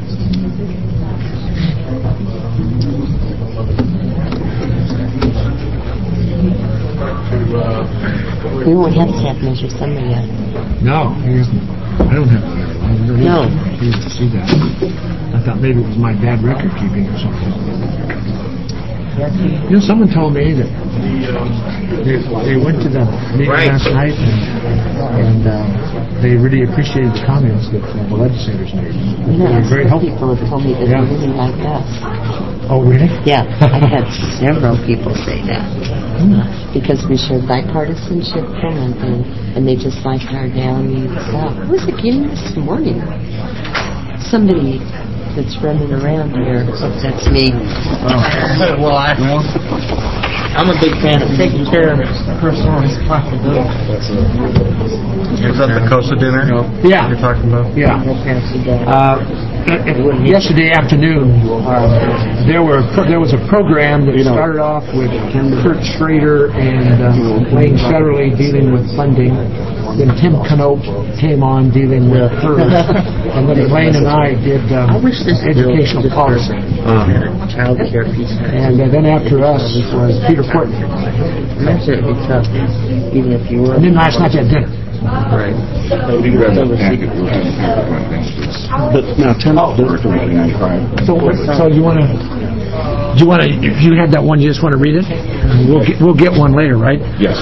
We won't have staff measure summer yet. No, I don't have one. No. I used to see that. I thought maybe it was my bad record keeping or something. Someone told me that they went to the meeting last night and they really appreciated the comments that the legislators made. They were very helpful. People have told me that they really liked us. Oh, really? Yeah, I've had several people say that. Because we showed bipartisanship and they just liked our down stuff. Who was it again this morning? Somebody that's running around here. Oh, that's me. Well, I'm a big fan of taking care of personal responsibility. Is that the COSA dinner? Yeah. You're talking about? Yeah. Yesterday afternoon, there was a program that started off with Kurt Schrader and Lane Federley dealing with funding. Then Tim Knope came on dealing with her, and then Lane and I did educational policy. Child care piece. And then after us was Peter Portman. Imagine it'd be tough, even if you were. And then last night at dinner. Right. You can grab that packet. We'll have the packet right next to us. But now, So you want to? Do you want to? If you had that one, you just want to read it? We'll get one later, right? Yes.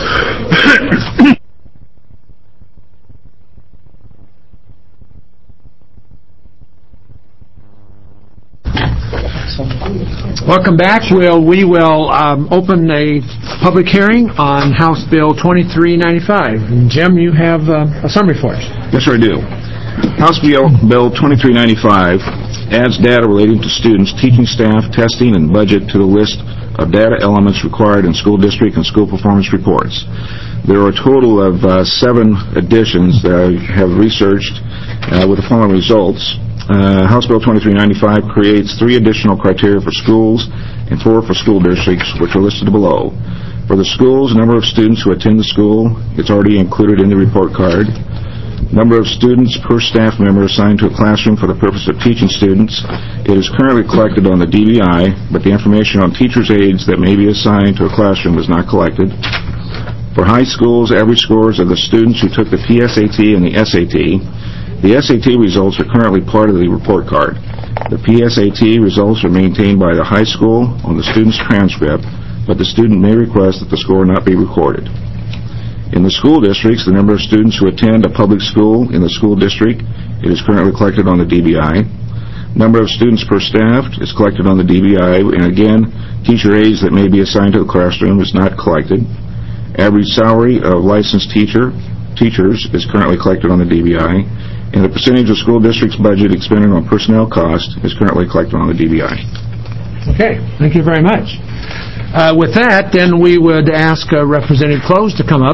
Welcome back. We will open a public hearing on House Bill 2395. And Jim, you have a summary for us. Yes, sir, I do. House Bill 2395 adds data relating to students, teaching staff, testing, and budget to the list of data elements required in school district and school performance reports. There are a total of 7 additions that I have researched with the following results. House Bill 2395 creates 3 additional criteria for schools and 4 for school districts, which are listed below. For the schools, number of students who attend the school, it's already included in the report card. Number of students per staff member assigned to a classroom for the purpose of teaching students. It is currently collected on the DBI, but the information on teachers' aides that may be assigned to a classroom is not collected. For high schools, average scores of the students who took the PSAT and the SAT. The SAT results are currently part of the report card. The PSAT results are maintained by the high school on the student's transcript, but the student may request that the score not be recorded. In the school districts, the number of students who attend a public school in the school district, it is currently collected on the DBI. Number of students per staff is collected on the DBI, and again, teacher aides that may be assigned to the classroom is not collected. Average salary of licensed teachers is currently collected on the DBI, and the percentage of school district's budget expended on personnel cost is currently collected on the DBI. Okay, thank you very much. With that, then we would ask Representative Close to come up.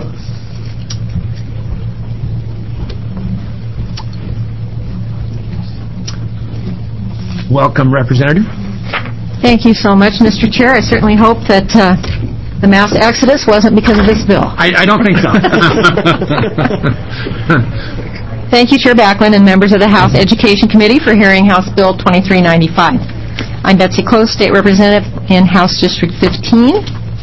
Welcome, Representative. Thank you so much, Mr. Chair. I certainly hope that the mass exodus wasn't because of this bill. I don't think so. Thank you, Chair Backlund and members of the House Education Committee for hearing House Bill 2395. I'm Betsy Close, State Representative in House District 15.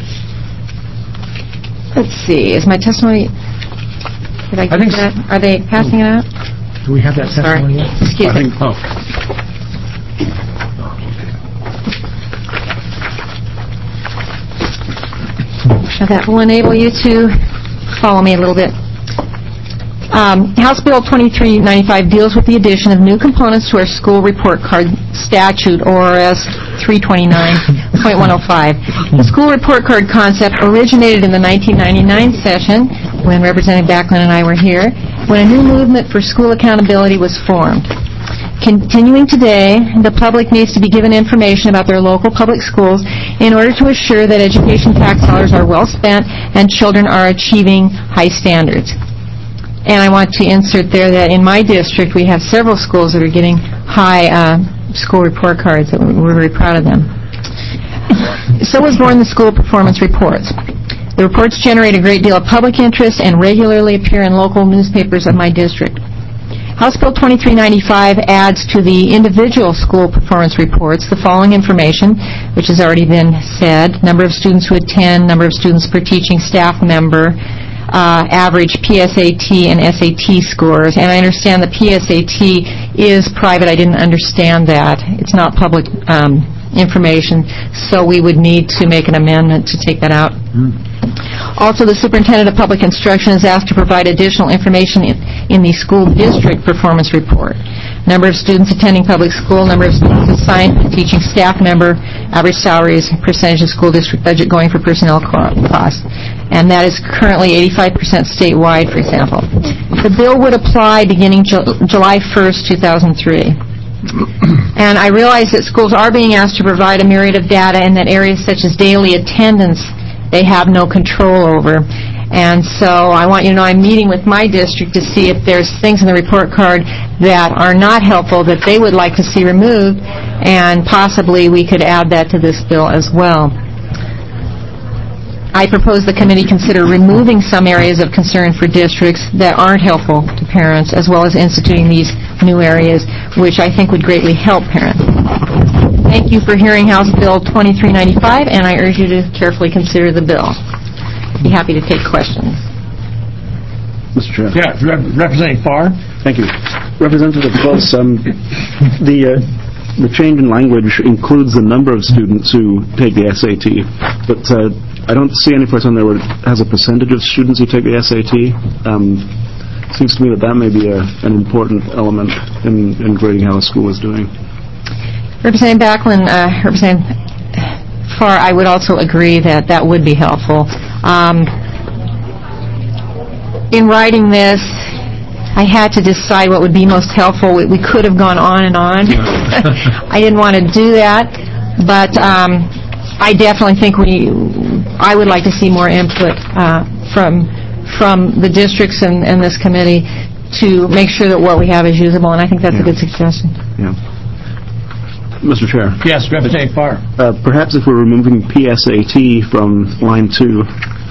Let's see, is my testimony... Did I get that? Are they passing it out? Do we have that testimony yet? Excuse me. That will enable you to follow me a little bit. House Bill 2395 deals with the addition of new components to our school report card statute, ORS 329.105. The school report card concept originated in the 1999 session, when Representative Backlund and I were here, when a new movement for school accountability was formed. Continuing today, the public needs to be given information about their local public schools in order to assure that education tax dollars are well spent and children are achieving high standards. And I want to insert there that in my district we have several schools that are getting high school report cards. We're very proud of them. So was born the school performance reports. The reports generate a great deal of public interest and regularly appear in local newspapers of my district. House Bill 2395 adds to the individual school performance reports the following information, which has already been said: number of students who attend, number of students per teaching staff member, average PSAT and SAT scores. And I understand the PSAT is private. I didn't understand that. It's not public information, so we would need to make an amendment to take that out. Also, the Superintendent of Public Instruction is asked to provide additional information in the school district performance report. Number of students attending public school, number of students assigned to teaching staff member, average salaries, percentage of school district budget going for personnel costs. And that is currently 85% statewide, for example. The bill would apply beginning July 1st, 2003. And I realize that schools are being asked to provide a myriad of data in that areas such as daily attendance they have no control over. And so I want you to know I'm meeting with my district to see if there's things in the report card that are not helpful that they would like to see removed, and possibly we could add that to this bill as well. I propose the committee consider removing some areas of concern for districts that aren't helpful to parents, as well as instituting these new areas, which I think would greatly help parents. Thank you for hearing House Bill 2395, and I urge you to carefully consider the bill. I'd be happy to take questions. Mr. Chair. Yeah, Representative Farr. Thank you. Representative Close, the change in language includes the number of students who take the SAT, but I don't see any place on there where it has a percentage of students who take the SAT. Seems to me that may be an important element in grading how a school is doing. Representative Backlund, Representative Farr, I would also agree that that would be helpful. In writing this, I had to decide what would be most helpful. We could have gone on and on. I didn't want to do that, but I definitely think I would like to see more input from the districts and this committee to make sure that what we have is usable, and I think that's a good suggestion. Yeah. Mr. Chair. Yes, Representative Farr. Perhaps if we're removing PSAT from line 2,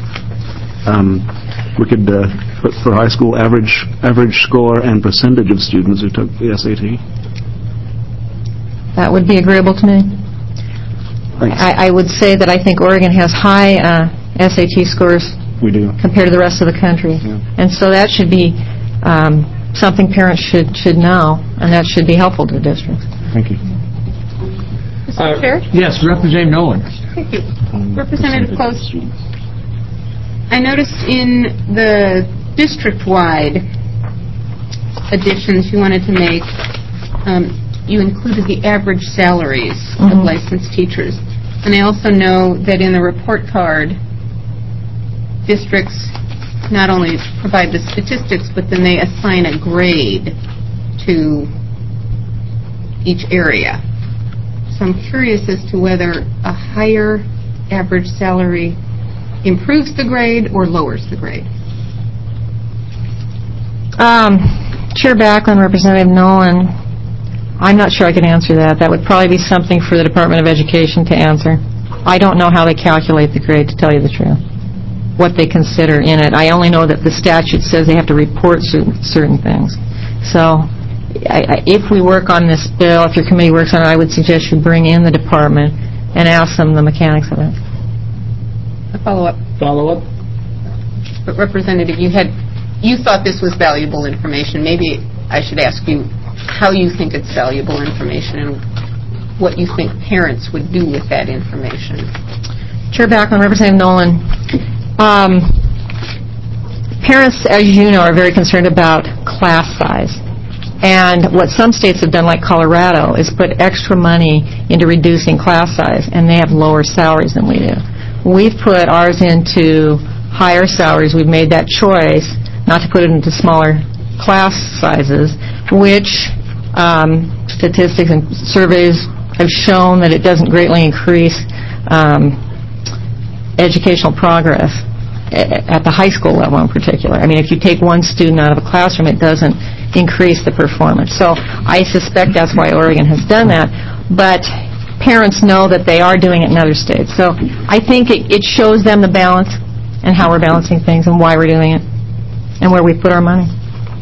we could put for high school average score and percentage of students who took the SAT. That would be agreeable to me. Thanks. I would say that I think Oregon has high SAT scores. We do. Compared to the rest of the country. Yeah. And so that should be something parents should know, and that should be helpful to the districts. Thank you. Mr. Chair? Yes, Representative Nolan. Thank you. Representative Close. I noticed in the district-wide additions you wanted to make, you included the average salaries of licensed teachers. And I also know that in the report card, districts not only provide the statistics, but then they assign a grade to each area. So I'm curious as to whether a higher average salary improves the grade or lowers the grade. Chair Backlund, Representative Nolan, I'm not sure I can answer that. That would probably be something for the Department of Education to answer. I don't know how they calculate the grade, to tell you the truth, what they consider in it. I only know that the statute says they have to report certain things. So if we work on this bill, if your committee works on it, I would suggest you bring in the department and ask them the mechanics of it. A follow-up. Follow-up? But Representative, you thought this was valuable information. Maybe I should ask you how you think it's valuable information and what you think parents would do with that information. Chair Backlund, Representative Nolan, parents, as you know, are very concerned about class size. And what some states have done, like Colorado, is put extra money into reducing class size, and they have lower salaries than we do. We've put ours into higher salaries. We've made that choice not to put it into smaller class sizes, which statistics and surveys have shown that it doesn't greatly increase educational progress at the high school level in particular. I mean, if you take one student out of a classroom, it doesn't increase the performance. So I suspect that's why Oregon has done that. But parents know that they are doing it in other states. So I think it shows them the balance and how we're balancing things and why we're doing it and where we put our money.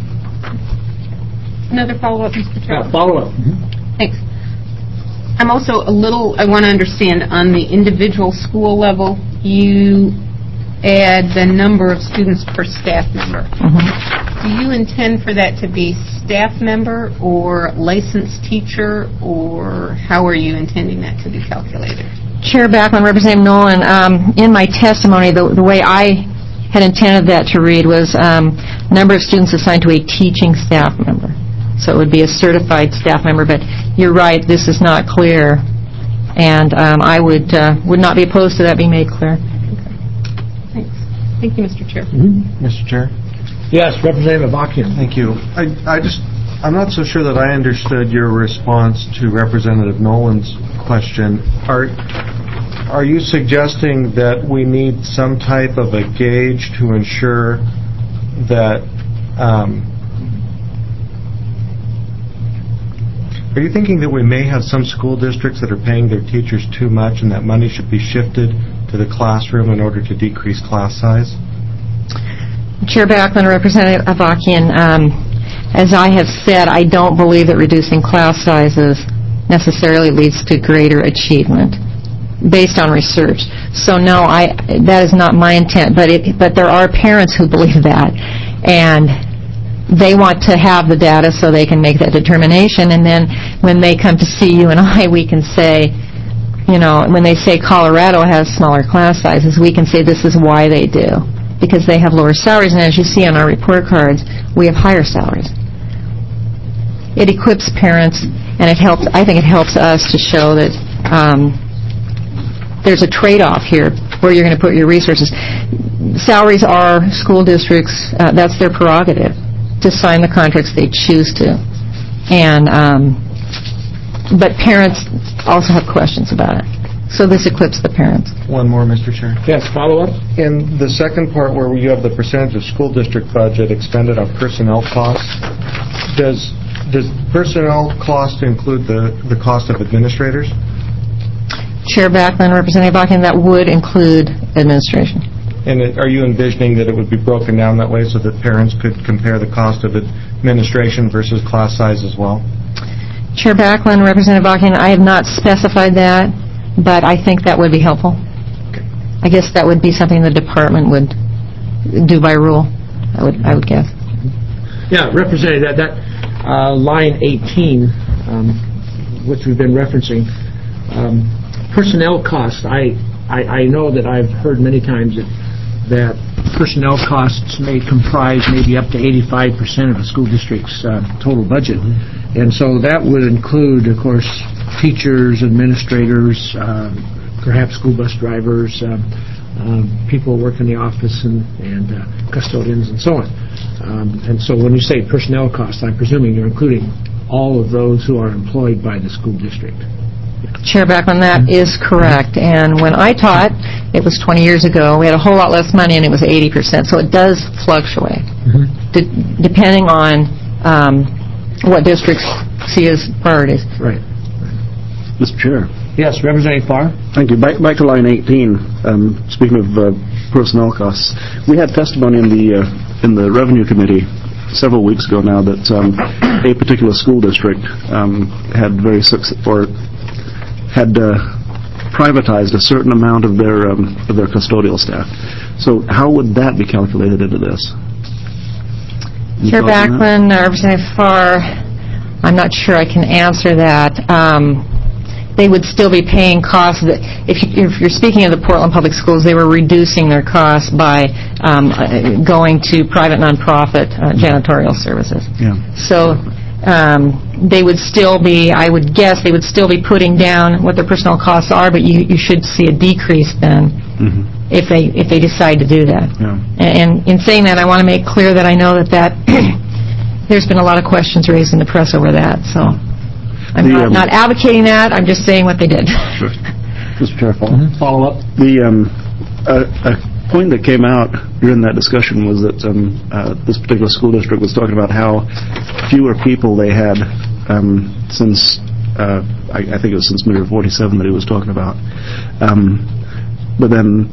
Another follow-up, Mr. Chair. Follow-up. Thanks. I'm also I want to understand on the individual school level, you add the number of students per staff member. Do you intend for that to be staff member or licensed teacher, or how are you intending that to be calculated? Chair Backlund, Representative Nolan, in my testimony, the way I had intended that to read was number of students assigned to a teaching staff member. So it would be a certified staff member, but you're right, this is not clear, and I would not be opposed to that being made clear. Thank you, Mr. Chair. Mr. Chair? Yes, Representative Avakian. Thank you. I'm not so sure that I understood your response to Representative Nolan's question. Are you suggesting that we need some type of a gauge to ensure that are you thinking that we may have some school districts that are paying their teachers too much and that money should be shifted to the classroom in order to decrease class size? Chair Backlund, Representative Avakian, as I have said, I don't believe that reducing class sizes necessarily leads to greater achievement based on research. So no, that is not my intent, but there are parents who believe that, and they want to have the data so they can make that determination, and then when they come to see you and I, we can say, when they say Colorado has smaller class sizes, we can say this is why they do, because they have lower salaries, and as you see on our report cards, we have higher salaries. It equips parents, and I think it helps us to show that there's a trade-off here where you're going to put your resources. Salaries are school districts, that's their prerogative. to sign the contracts they choose to. And but parents also have questions about it. So this equips the parents. One more, Mr. Chair. Yes, follow up? In the second part where you have the percentage of school district budget expended on personnel costs, does personnel cost include the cost of administrators? Chair Backlund, Representative Bachman, that would include administration. And are you envisioning that it would be broken down that way so that parents could compare the cost of administration versus class size as well? Chair Backlund, Representative Bachman, I have not specified that, but I think that would be helpful. Okay. I guess that would be something the department would do by rule, I would guess. Yeah, Representative, that line 18, which we've been referencing, personnel costs, I know that I've heard many times that personnel costs may comprise maybe up to 85% of a school district's total budget. And so that would include, of course, teachers, administrators, perhaps school bus drivers, people who work in the office and custodians and so on. And so when you say personnel costs, I'm presuming you're including all of those who are employed by the school district. Chair Backlund, that is correct. And when I taught, it was 20 years ago, we had a whole lot less money and it was 80%. So it does fluctuate depending on what districts see as priorities. Right. Mr. Chair. Yes, Representative Farr. Thank you. Back to line 18. Speaking of personnel costs, we had testimony in the Revenue Committee several weeks ago now that a particular school district had privatized a certain amount of their custodial staff. So how would that be calculated into this? Chair Backlund, Representative Farr, I'm not sure I can answer that. They would still be paying costs. If you're speaking of the Portland Public Schools, they were reducing their costs by going to private nonprofit janitorial services. Yeah. So they would still be, I would guess, they would still be putting down what their personnel costs are, but you should see a decrease then if they decide to do that. Yeah. And in saying that, I want to make clear that I know that there's been a lot of questions raised in the press over that. So I'm not advocating that. I'm just saying what they did. Sure. Mr. Chair, follow up. A point that came out during that discussion was that this particular school district was talking about how fewer people they had since, I think it was since Measure 47 that he was talking about. But then,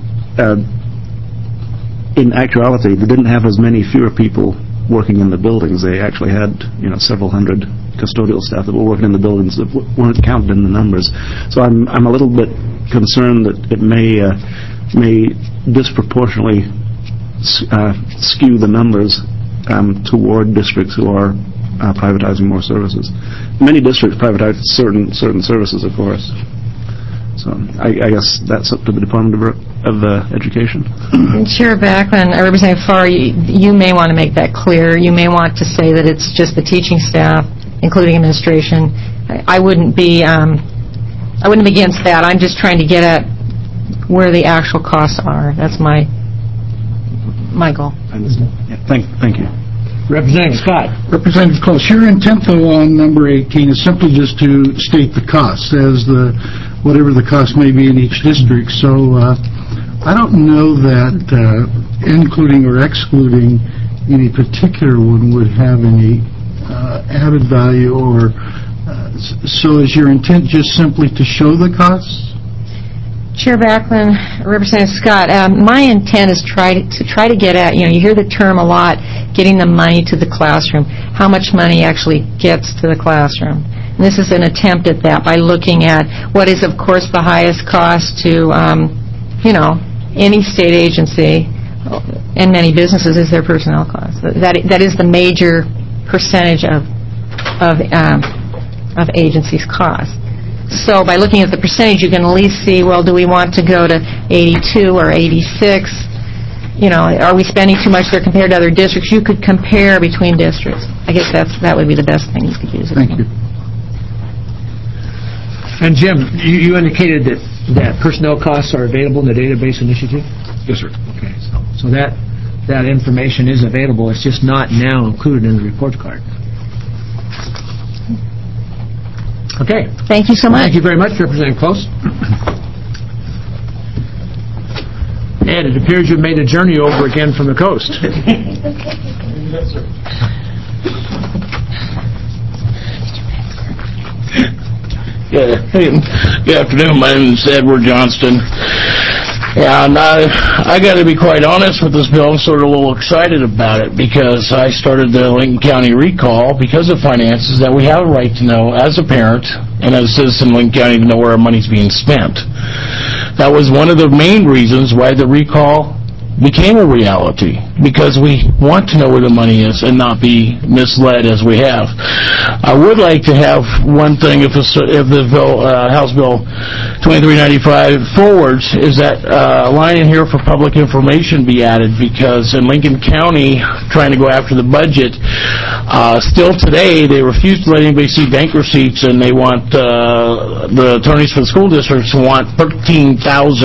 in actuality, they didn't have as many fewer people working in the buildings. They actually had, several hundred custodial staff that were working in the buildings that weren't counted in the numbers. So I'm a little bit concerned that it may disproportionately skew the numbers toward districts who are privatizing more services. Many districts privatize certain services, of course. So I guess that's up to the Department of Education. Chair Backlund, Representative Farr, you may want to make that clear. You may want to say that it's just the teaching staff, including administration. I wouldn't be against that. I'm just trying to get at where the actual costs are. That's my goal. I understand. Yeah, thank you. Representative Scott. Representative Close, your intent, though, on number 18 is simply just to state the costs as whatever the cost may be in each district. So I don't know that including or excluding any particular one would have any added value, or so is your intent just simply to show the costs? Chair Backlund, Representative Scott, my intent is to try to get at, you hear the term a lot, getting the money to the classroom, how much money actually gets to the classroom. And this is an attempt at that by looking at what is, of course, the highest cost to, any state agency and many businesses is their personnel costs. That is the major percentage of agencies' costs. So by looking at the percentage, you can at least see, well, do we want to go to 82 or 86? Are we spending too much there compared to other districts? You could compare between districts. I guess that would be the best thing you could use it. Thank you. And Jim, you indicated that personnel costs are available in the database initiative? Yes, sir. Okay, so that that information is available. It's just not now included in the report card. Okay. Thank you so much. Thank you very much, Representative Close. And it appears you've made a journey over again from the coast. Yes, sir. Good afternoon. My name is Edward Johnston. And I got to be quite honest with this bill. I'm sort of a little excited about it because I started the Lincoln County recall because of finances that we have a right to know as a parent and as a citizen of Lincoln County to know where our money's being spent. That was one of the main reasons why the recall became a reality, because we want to know where the money is and not be misled as we have. I would like to have one thing, if the bill, House Bill 2395 forwards, is that a line in here for public information be added, because in Lincoln County, trying to go after the budget, still today, they refuse to let anybody see bank receipts, and they want the attorneys for the school districts want $13,369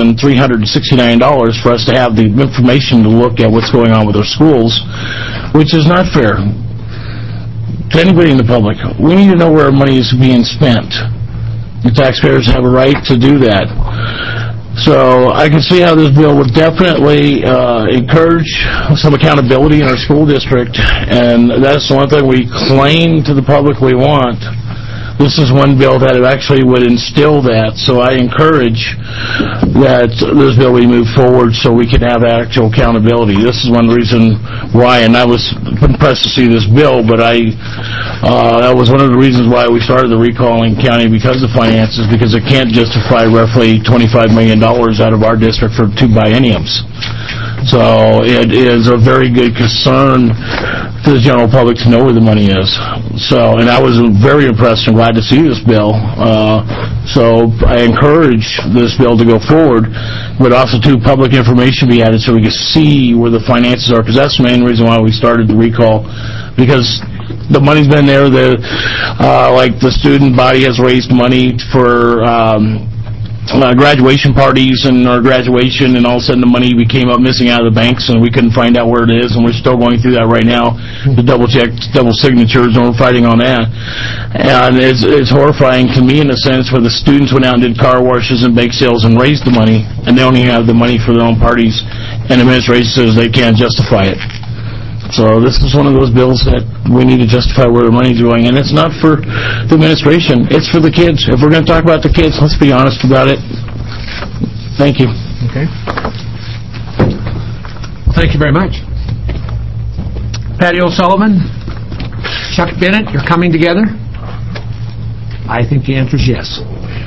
for us to have the information to look at what's going on with our schools, which is not fair to anybody in the public. We need to know where our money is being spent. The taxpayers have a right to do that. So I can see how this bill would definitely encourage some accountability in our school district, and that's the one thing we claim to the public we want. This is one bill that actually would instill that, so I encourage that this bill be moved forward so we can have actual accountability. This is one reason why, and I was impressed to see this bill, but that was one of the reasons why we started the recall in county, because of finances, because it can't justify roughly $25 million out of our district for 2 bienniums. So it is a very good concern to the general public to know where the money is. So, and I was very impressed and glad to see this bill. So I encourage this bill to go forward, but also to public information be added so we can see where the finances are, because that's the main reason why we started the recall, because the money's been there. Like the student body has raised money for graduation parties and our graduation, and all of a sudden the money became up missing out of the banks and we couldn't find out where it is, and we're still going through that right now to double check, double signatures, and we're fighting on that. And it's horrifying to me in a sense where the students went out and did car washes and bake sales and raised the money, and they only have the money for their own parties, and the administration says they can't justify it. So this is one of those bills that we need to justify where the money's going, and it's not for the administration, it's for the kids. If we're going to talk about the kids, let's be honest about it. Thank you. Okay. Thank you very much. Patty O'Sullivan, Chuck Bennett, you're coming together? I think the answer is yes.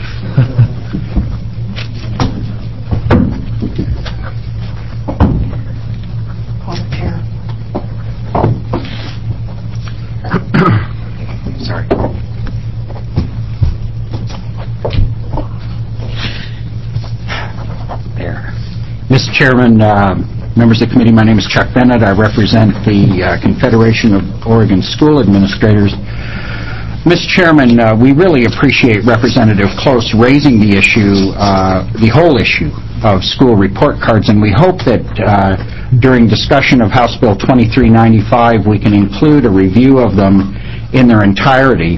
Sorry. There. Mr. Chairman, members of the committee, my name is Chuck Bennett. I represent the Confederation of Oregon School Administrators. Mr. Chairman, we really appreciate Representative Close raising the issue, the whole issue of school report cards, and we hope that during discussion of House Bill 2395 we can include a review of them in their entirety.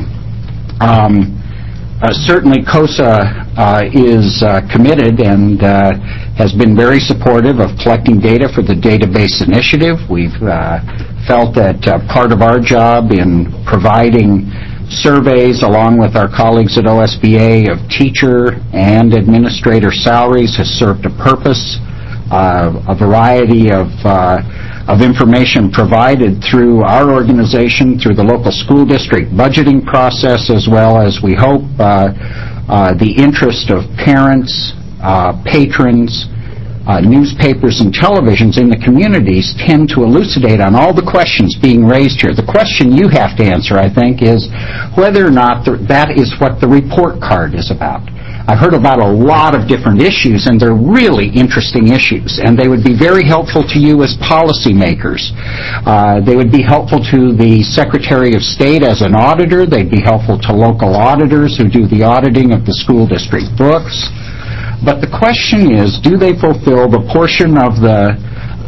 Certainly COSA is committed and has been very supportive of collecting data for the database initiative. We've felt that part of our job in providing surveys along with our colleagues at OSBA of teacher and administrator salaries has served a purpose. A variety of information provided through our organization, through the local school district budgeting process, as well as, we hope, the interest of parents, patrons, newspapers and televisions in the communities tend to elucidate on all the questions being raised here. The question you have to answer, I think, is whether or not that is what the report card is about. I've heard about a lot of different issues, and they're really interesting issues, and they would be very helpful to you as policymakers. They would be helpful to the Secretary of State as an auditor. They'd be helpful to local auditors who do the auditing of the school district books. But the question is, do they fulfill the portion of the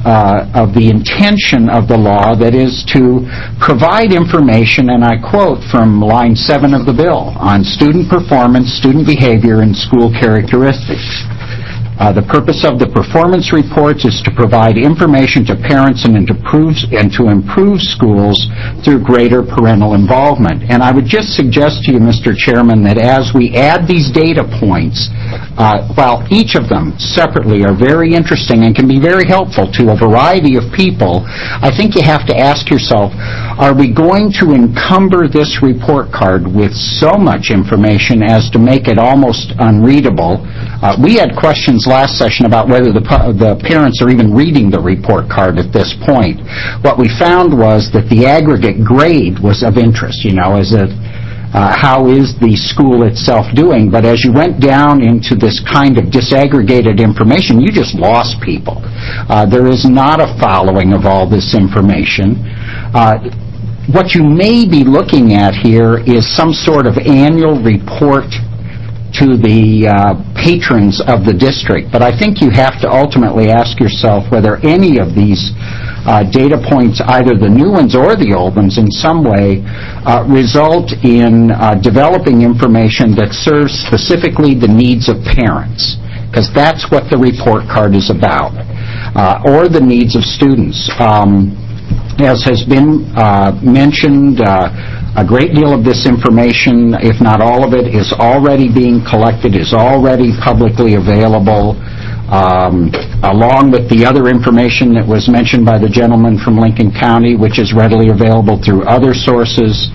the intention of the law, that is to provide information, and I quote from line 7 of the bill, on student performance, student behavior, and school characteristics. The purpose of the performance reports is to provide information to parents and to improve schools through greater parental involvement. And I would just suggest to you, Mr. Chairman, that as we add these data points, while each of them separately are very interesting and can be very helpful to a variety of people, I think you have to ask yourself, are we going to encumber this report card with so much information as to make it almost unreadable? We had questions last session about whether the parents are even reading the report card at this point. What we found was that the aggregate grade was of interest, how is the school itself doing? But as you went down into this kind of disaggregated information, you just lost people. There is not a following of all this information. What you may be looking at here is some sort of annual report to the patrons of the district. But I think you have to ultimately ask yourself whether any of these data points, either the new ones or the old ones in some way, result in developing information that serves specifically the needs of parents, because that's what the report card is about, or the needs of students. As has been mentioned, a great deal of this information, if not all of it, is already being collected, is already publicly available, along with the other information that was mentioned by the gentleman from Lincoln County, which is readily available through other sources.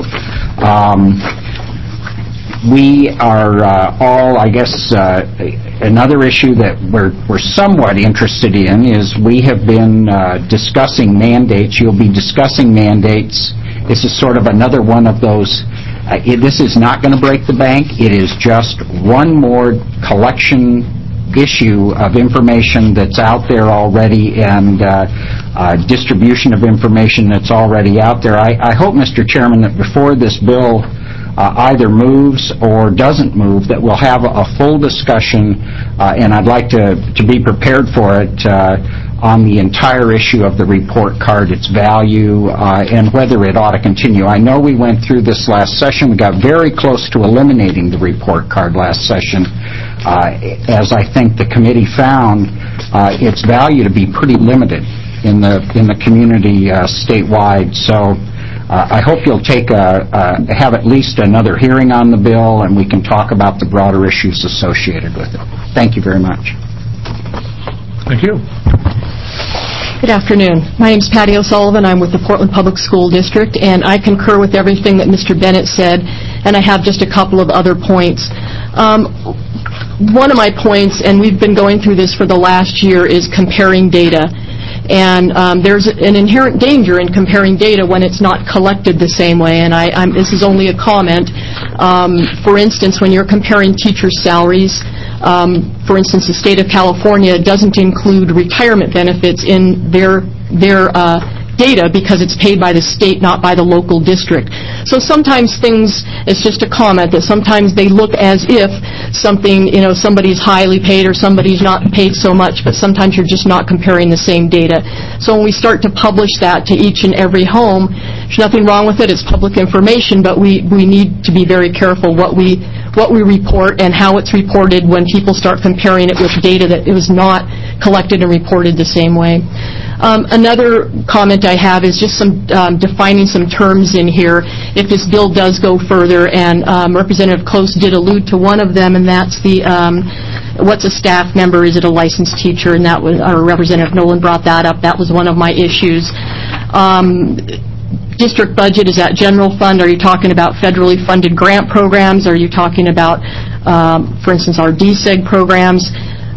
We are all, I guess, another issue that we're somewhat interested in is we have been discussing mandates. You'll be discussing mandates. This is sort of another one of those. This is not going to break the bank. It is just one more collection issue of information that's out there already and distribution of information that's already out there. I hope, Mr. Chairman, that before this bill either moves or doesn't move, that we'll have a full discussion, and I'd like to be prepared for it on the entire issue of the report card, its value, and whether it ought to continue. I know we went through this last session. We got very close to eliminating the report card last session, as I think the committee found its value to be pretty limited in the community statewide. So I hope you'll have at least another hearing on the bill, and we can talk about the broader issues associated with it. Thank you very much. Thank you. Good afternoon. My name is Patty O'Sullivan. I'm with the Portland Public School District, and I concur with everything that Mr. Bennett said, and I have just a couple of other points. One of my points, and we've been going through this for the last year, is comparing data. And there's an inherent danger in comparing data when it's not collected the same way, and this is only a comment. For instance, when you're comparing teachers' salaries, for instance, the state of California doesn't include retirement benefits in their data because it's paid by the state, not by the local district. So sometimes it's just a comment that sometimes they look as if somebody's highly paid or somebody's not paid so much, but sometimes you're just not comparing the same data. So when we start to publish that to each and every home, there's nothing wrong with it. It's public information, but we need to be very careful what we report and how it's reported when people start comparing it with data that it was not collected and reported the same way. Another comment I have is just defining some terms in here if this bill does go further, and Representative Close did allude to one of them, and that's what's a staff member? Is it a licensed teacher? And that was, Representative Nolan brought that up. That was one of my issues. District budget, is that general fund? Are you talking about federally funded grant programs? Are you talking about, for instance, our DSEG programs?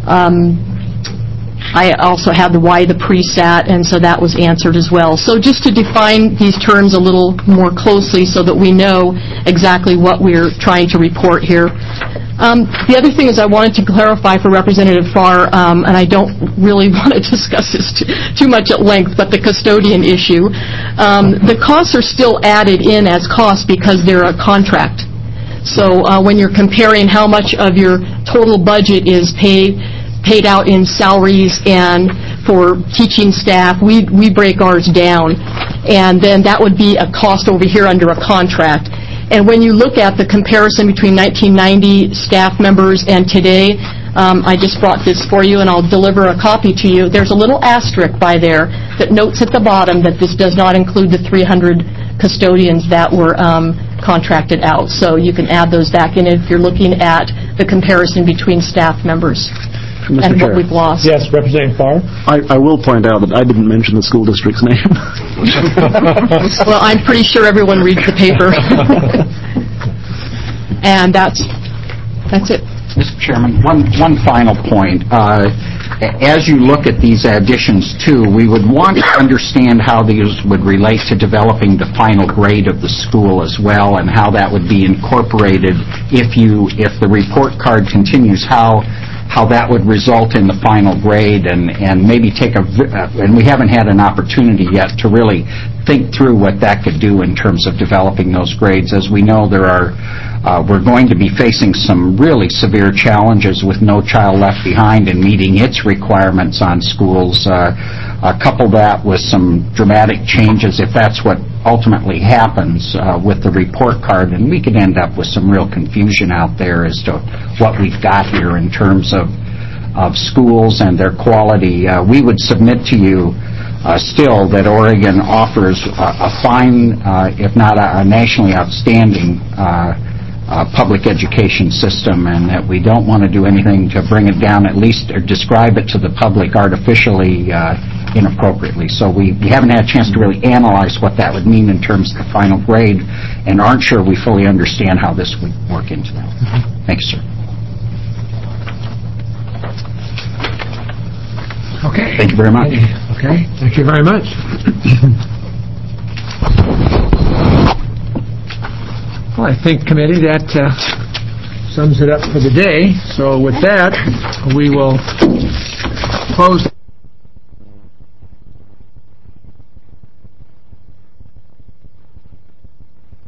I also had the why the PreSat, and so that was answered as well. So just to define these terms a little more closely so that we know exactly what we're trying to report here. The other thing is I wanted to clarify for Representative Farr, and I don't really want to discuss this too much at length, but the custodian issue. The costs are still added in as costs because they're a contract. So when you're comparing how much of your total budget is paid out in salaries and for teaching staff, we break ours down, and then that would be a cost over here under a contract. And when you look at the comparison between 1990 staff members and today, I just brought this for you, and I'll deliver a copy to you. There's a little asterisk by there that notes at the bottom that this does not include the 300 custodians that were contracted out. So you can add those back in if you're looking at the comparison between staff members and what we've lost. Yes, Representative Farr. I will point out that I didn't mention the school district's name. Well, I'm pretty sure everyone reads the paper. And that's it. Mr. Chairman, one final point. As you look at these additions too, we would want to understand how these would relate to developing the final grade of the school as well, and how that would be incorporated if the report card continues, how that would result in the final grade, and maybe and we haven't had an opportunity yet to really think through what that could do in terms of developing those grades. As we know, we're going to be facing some really severe challenges with No Child Left Behind and meeting its requirements on schools. Couple that with some dramatic changes, if that's what ultimately happens with the report card, and we could end up with some real confusion out there as to what we've got here in terms of schools and their quality. We would submit to you still that Oregon offers a fine, if not a nationally outstanding public education system, and that we don't want to do anything to bring it down, at least, or describe it to the public artificially inappropriately. So we haven't had a chance to really analyze what that would mean in terms of the final grade, and aren't sure we fully understand how this would work into that. Thanks, sir. Okay. Thank you very much. Okay. Thank you very much. Well, I think, committee, that sums it up for the day. So with that, we will close.